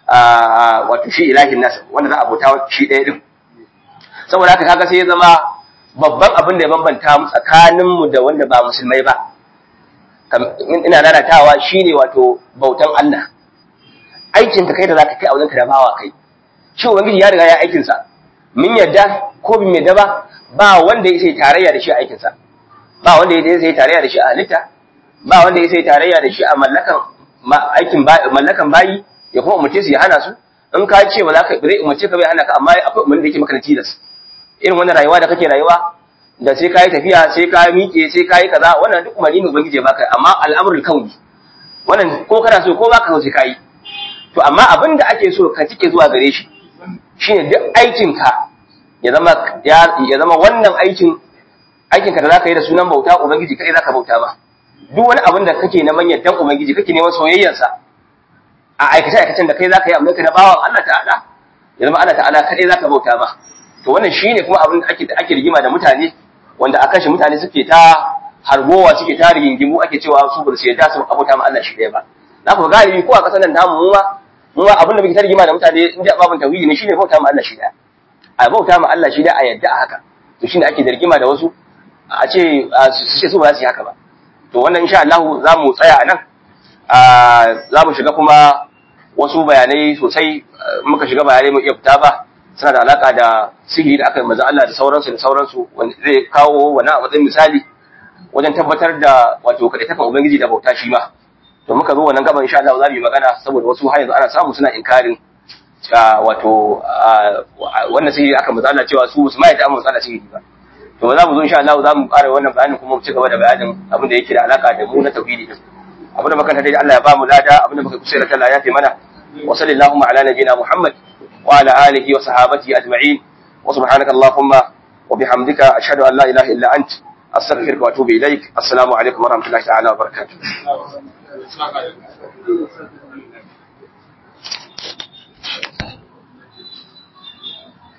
wato shi ilahin nas wanda za a bauta shi ɗaya din saboda haka kaga sai ya zama babban abin da ya bambanta mu tsakanin mu da wanda ba musulmai ba ina lalatawa shine wato bautan Allah aikin ka kai da zaka kai a wajen ka da bawa kai shi ubangiji ya riga ya aikin sa min yadda ko bin yadda ba wanda ya sai tarayya da shi a aikin sa ba wanda ya sai tarayya da shi a halitta ba wanda ya sai tarayya da shi a mallakan bayi ya kuma umarce su ya hana su in ka ce ba za ka bare umarce ka bai hana ka amma akwai umarni da yake maka na tilas irin wannan rayuwa da kake rayuwa da sai ka yi tafiya sai ka miƙe sai ka yi kaza wannan duk umarni ne ubangiji ya baka amma al'amrul kauni wannan ko kana so ko baka so sai ka yi to amma abin da ake so ka tike zuwa gare shi shine duk aikin ka ya zama wannan aikin ka da zaka yi da sunan bauta ubangiji kai zaka bauta ba duk wani abin da kake na manyan dan ubangiji kake neman soyayyarsa a aikacen da kai zaka yi amurka na bawan Allah ta'ala ya zama Allah ta'ala kadai zaka bauta ba to wannan shine kuma abin da ake rigima da mutane wanda akan shi mutane suke ta harbowa suke ta rigingimu ake cewa su ba su yarda su abota ma Allah shi ɗaya ba za ku galibi ko a ƙasar nan namu mu abin da muke ta rigima da mutane inda babin tauhidi ne shine bauta ma Allah shi ɗaya a bauta ma Allah shi ɗaya a yadda a haka to shine ake da rigima da wasu a ce su ce su ba za su yi haka ba to wannan insha Allah za mu tsaya a nan za mu shiga kuma wasu bayanai sosai muka shiga bayanai mu iya fita ba suna da alaka da sihiri da aka yi maza Allah da sauransu wanda zai kawo wani a matsayin misali wajen tabbatar da wato kaɗaitakan ubangiji da bauta shi ma to muka zo wannan gaban insha Allah za mu yi magana saboda wasu har yanzu ana samu suna inkarin wato wannan sihiri aka maza Allah cewa su ma yadda amma matsala sihiri ba to za mu zo insha Allah za mu ƙara wannan bayanin kuma mu ci gaba da bayanin abin da yake da alaka da mu na tauhidi din abin da makanta dai Allah ya ba mu lada abin da muka kusa da Allah ya fi mana wa sallallahu ala nabiyina Muhammad wa ala alihi wa sahabatihi ajma'in wa subhanaka allahumma wa bihamdika ashhadu an la ilaha illa ant astaghfiruka wa atubu ilaik assalamu alaikum wa rahmatullahi ta'ala wa barakatuh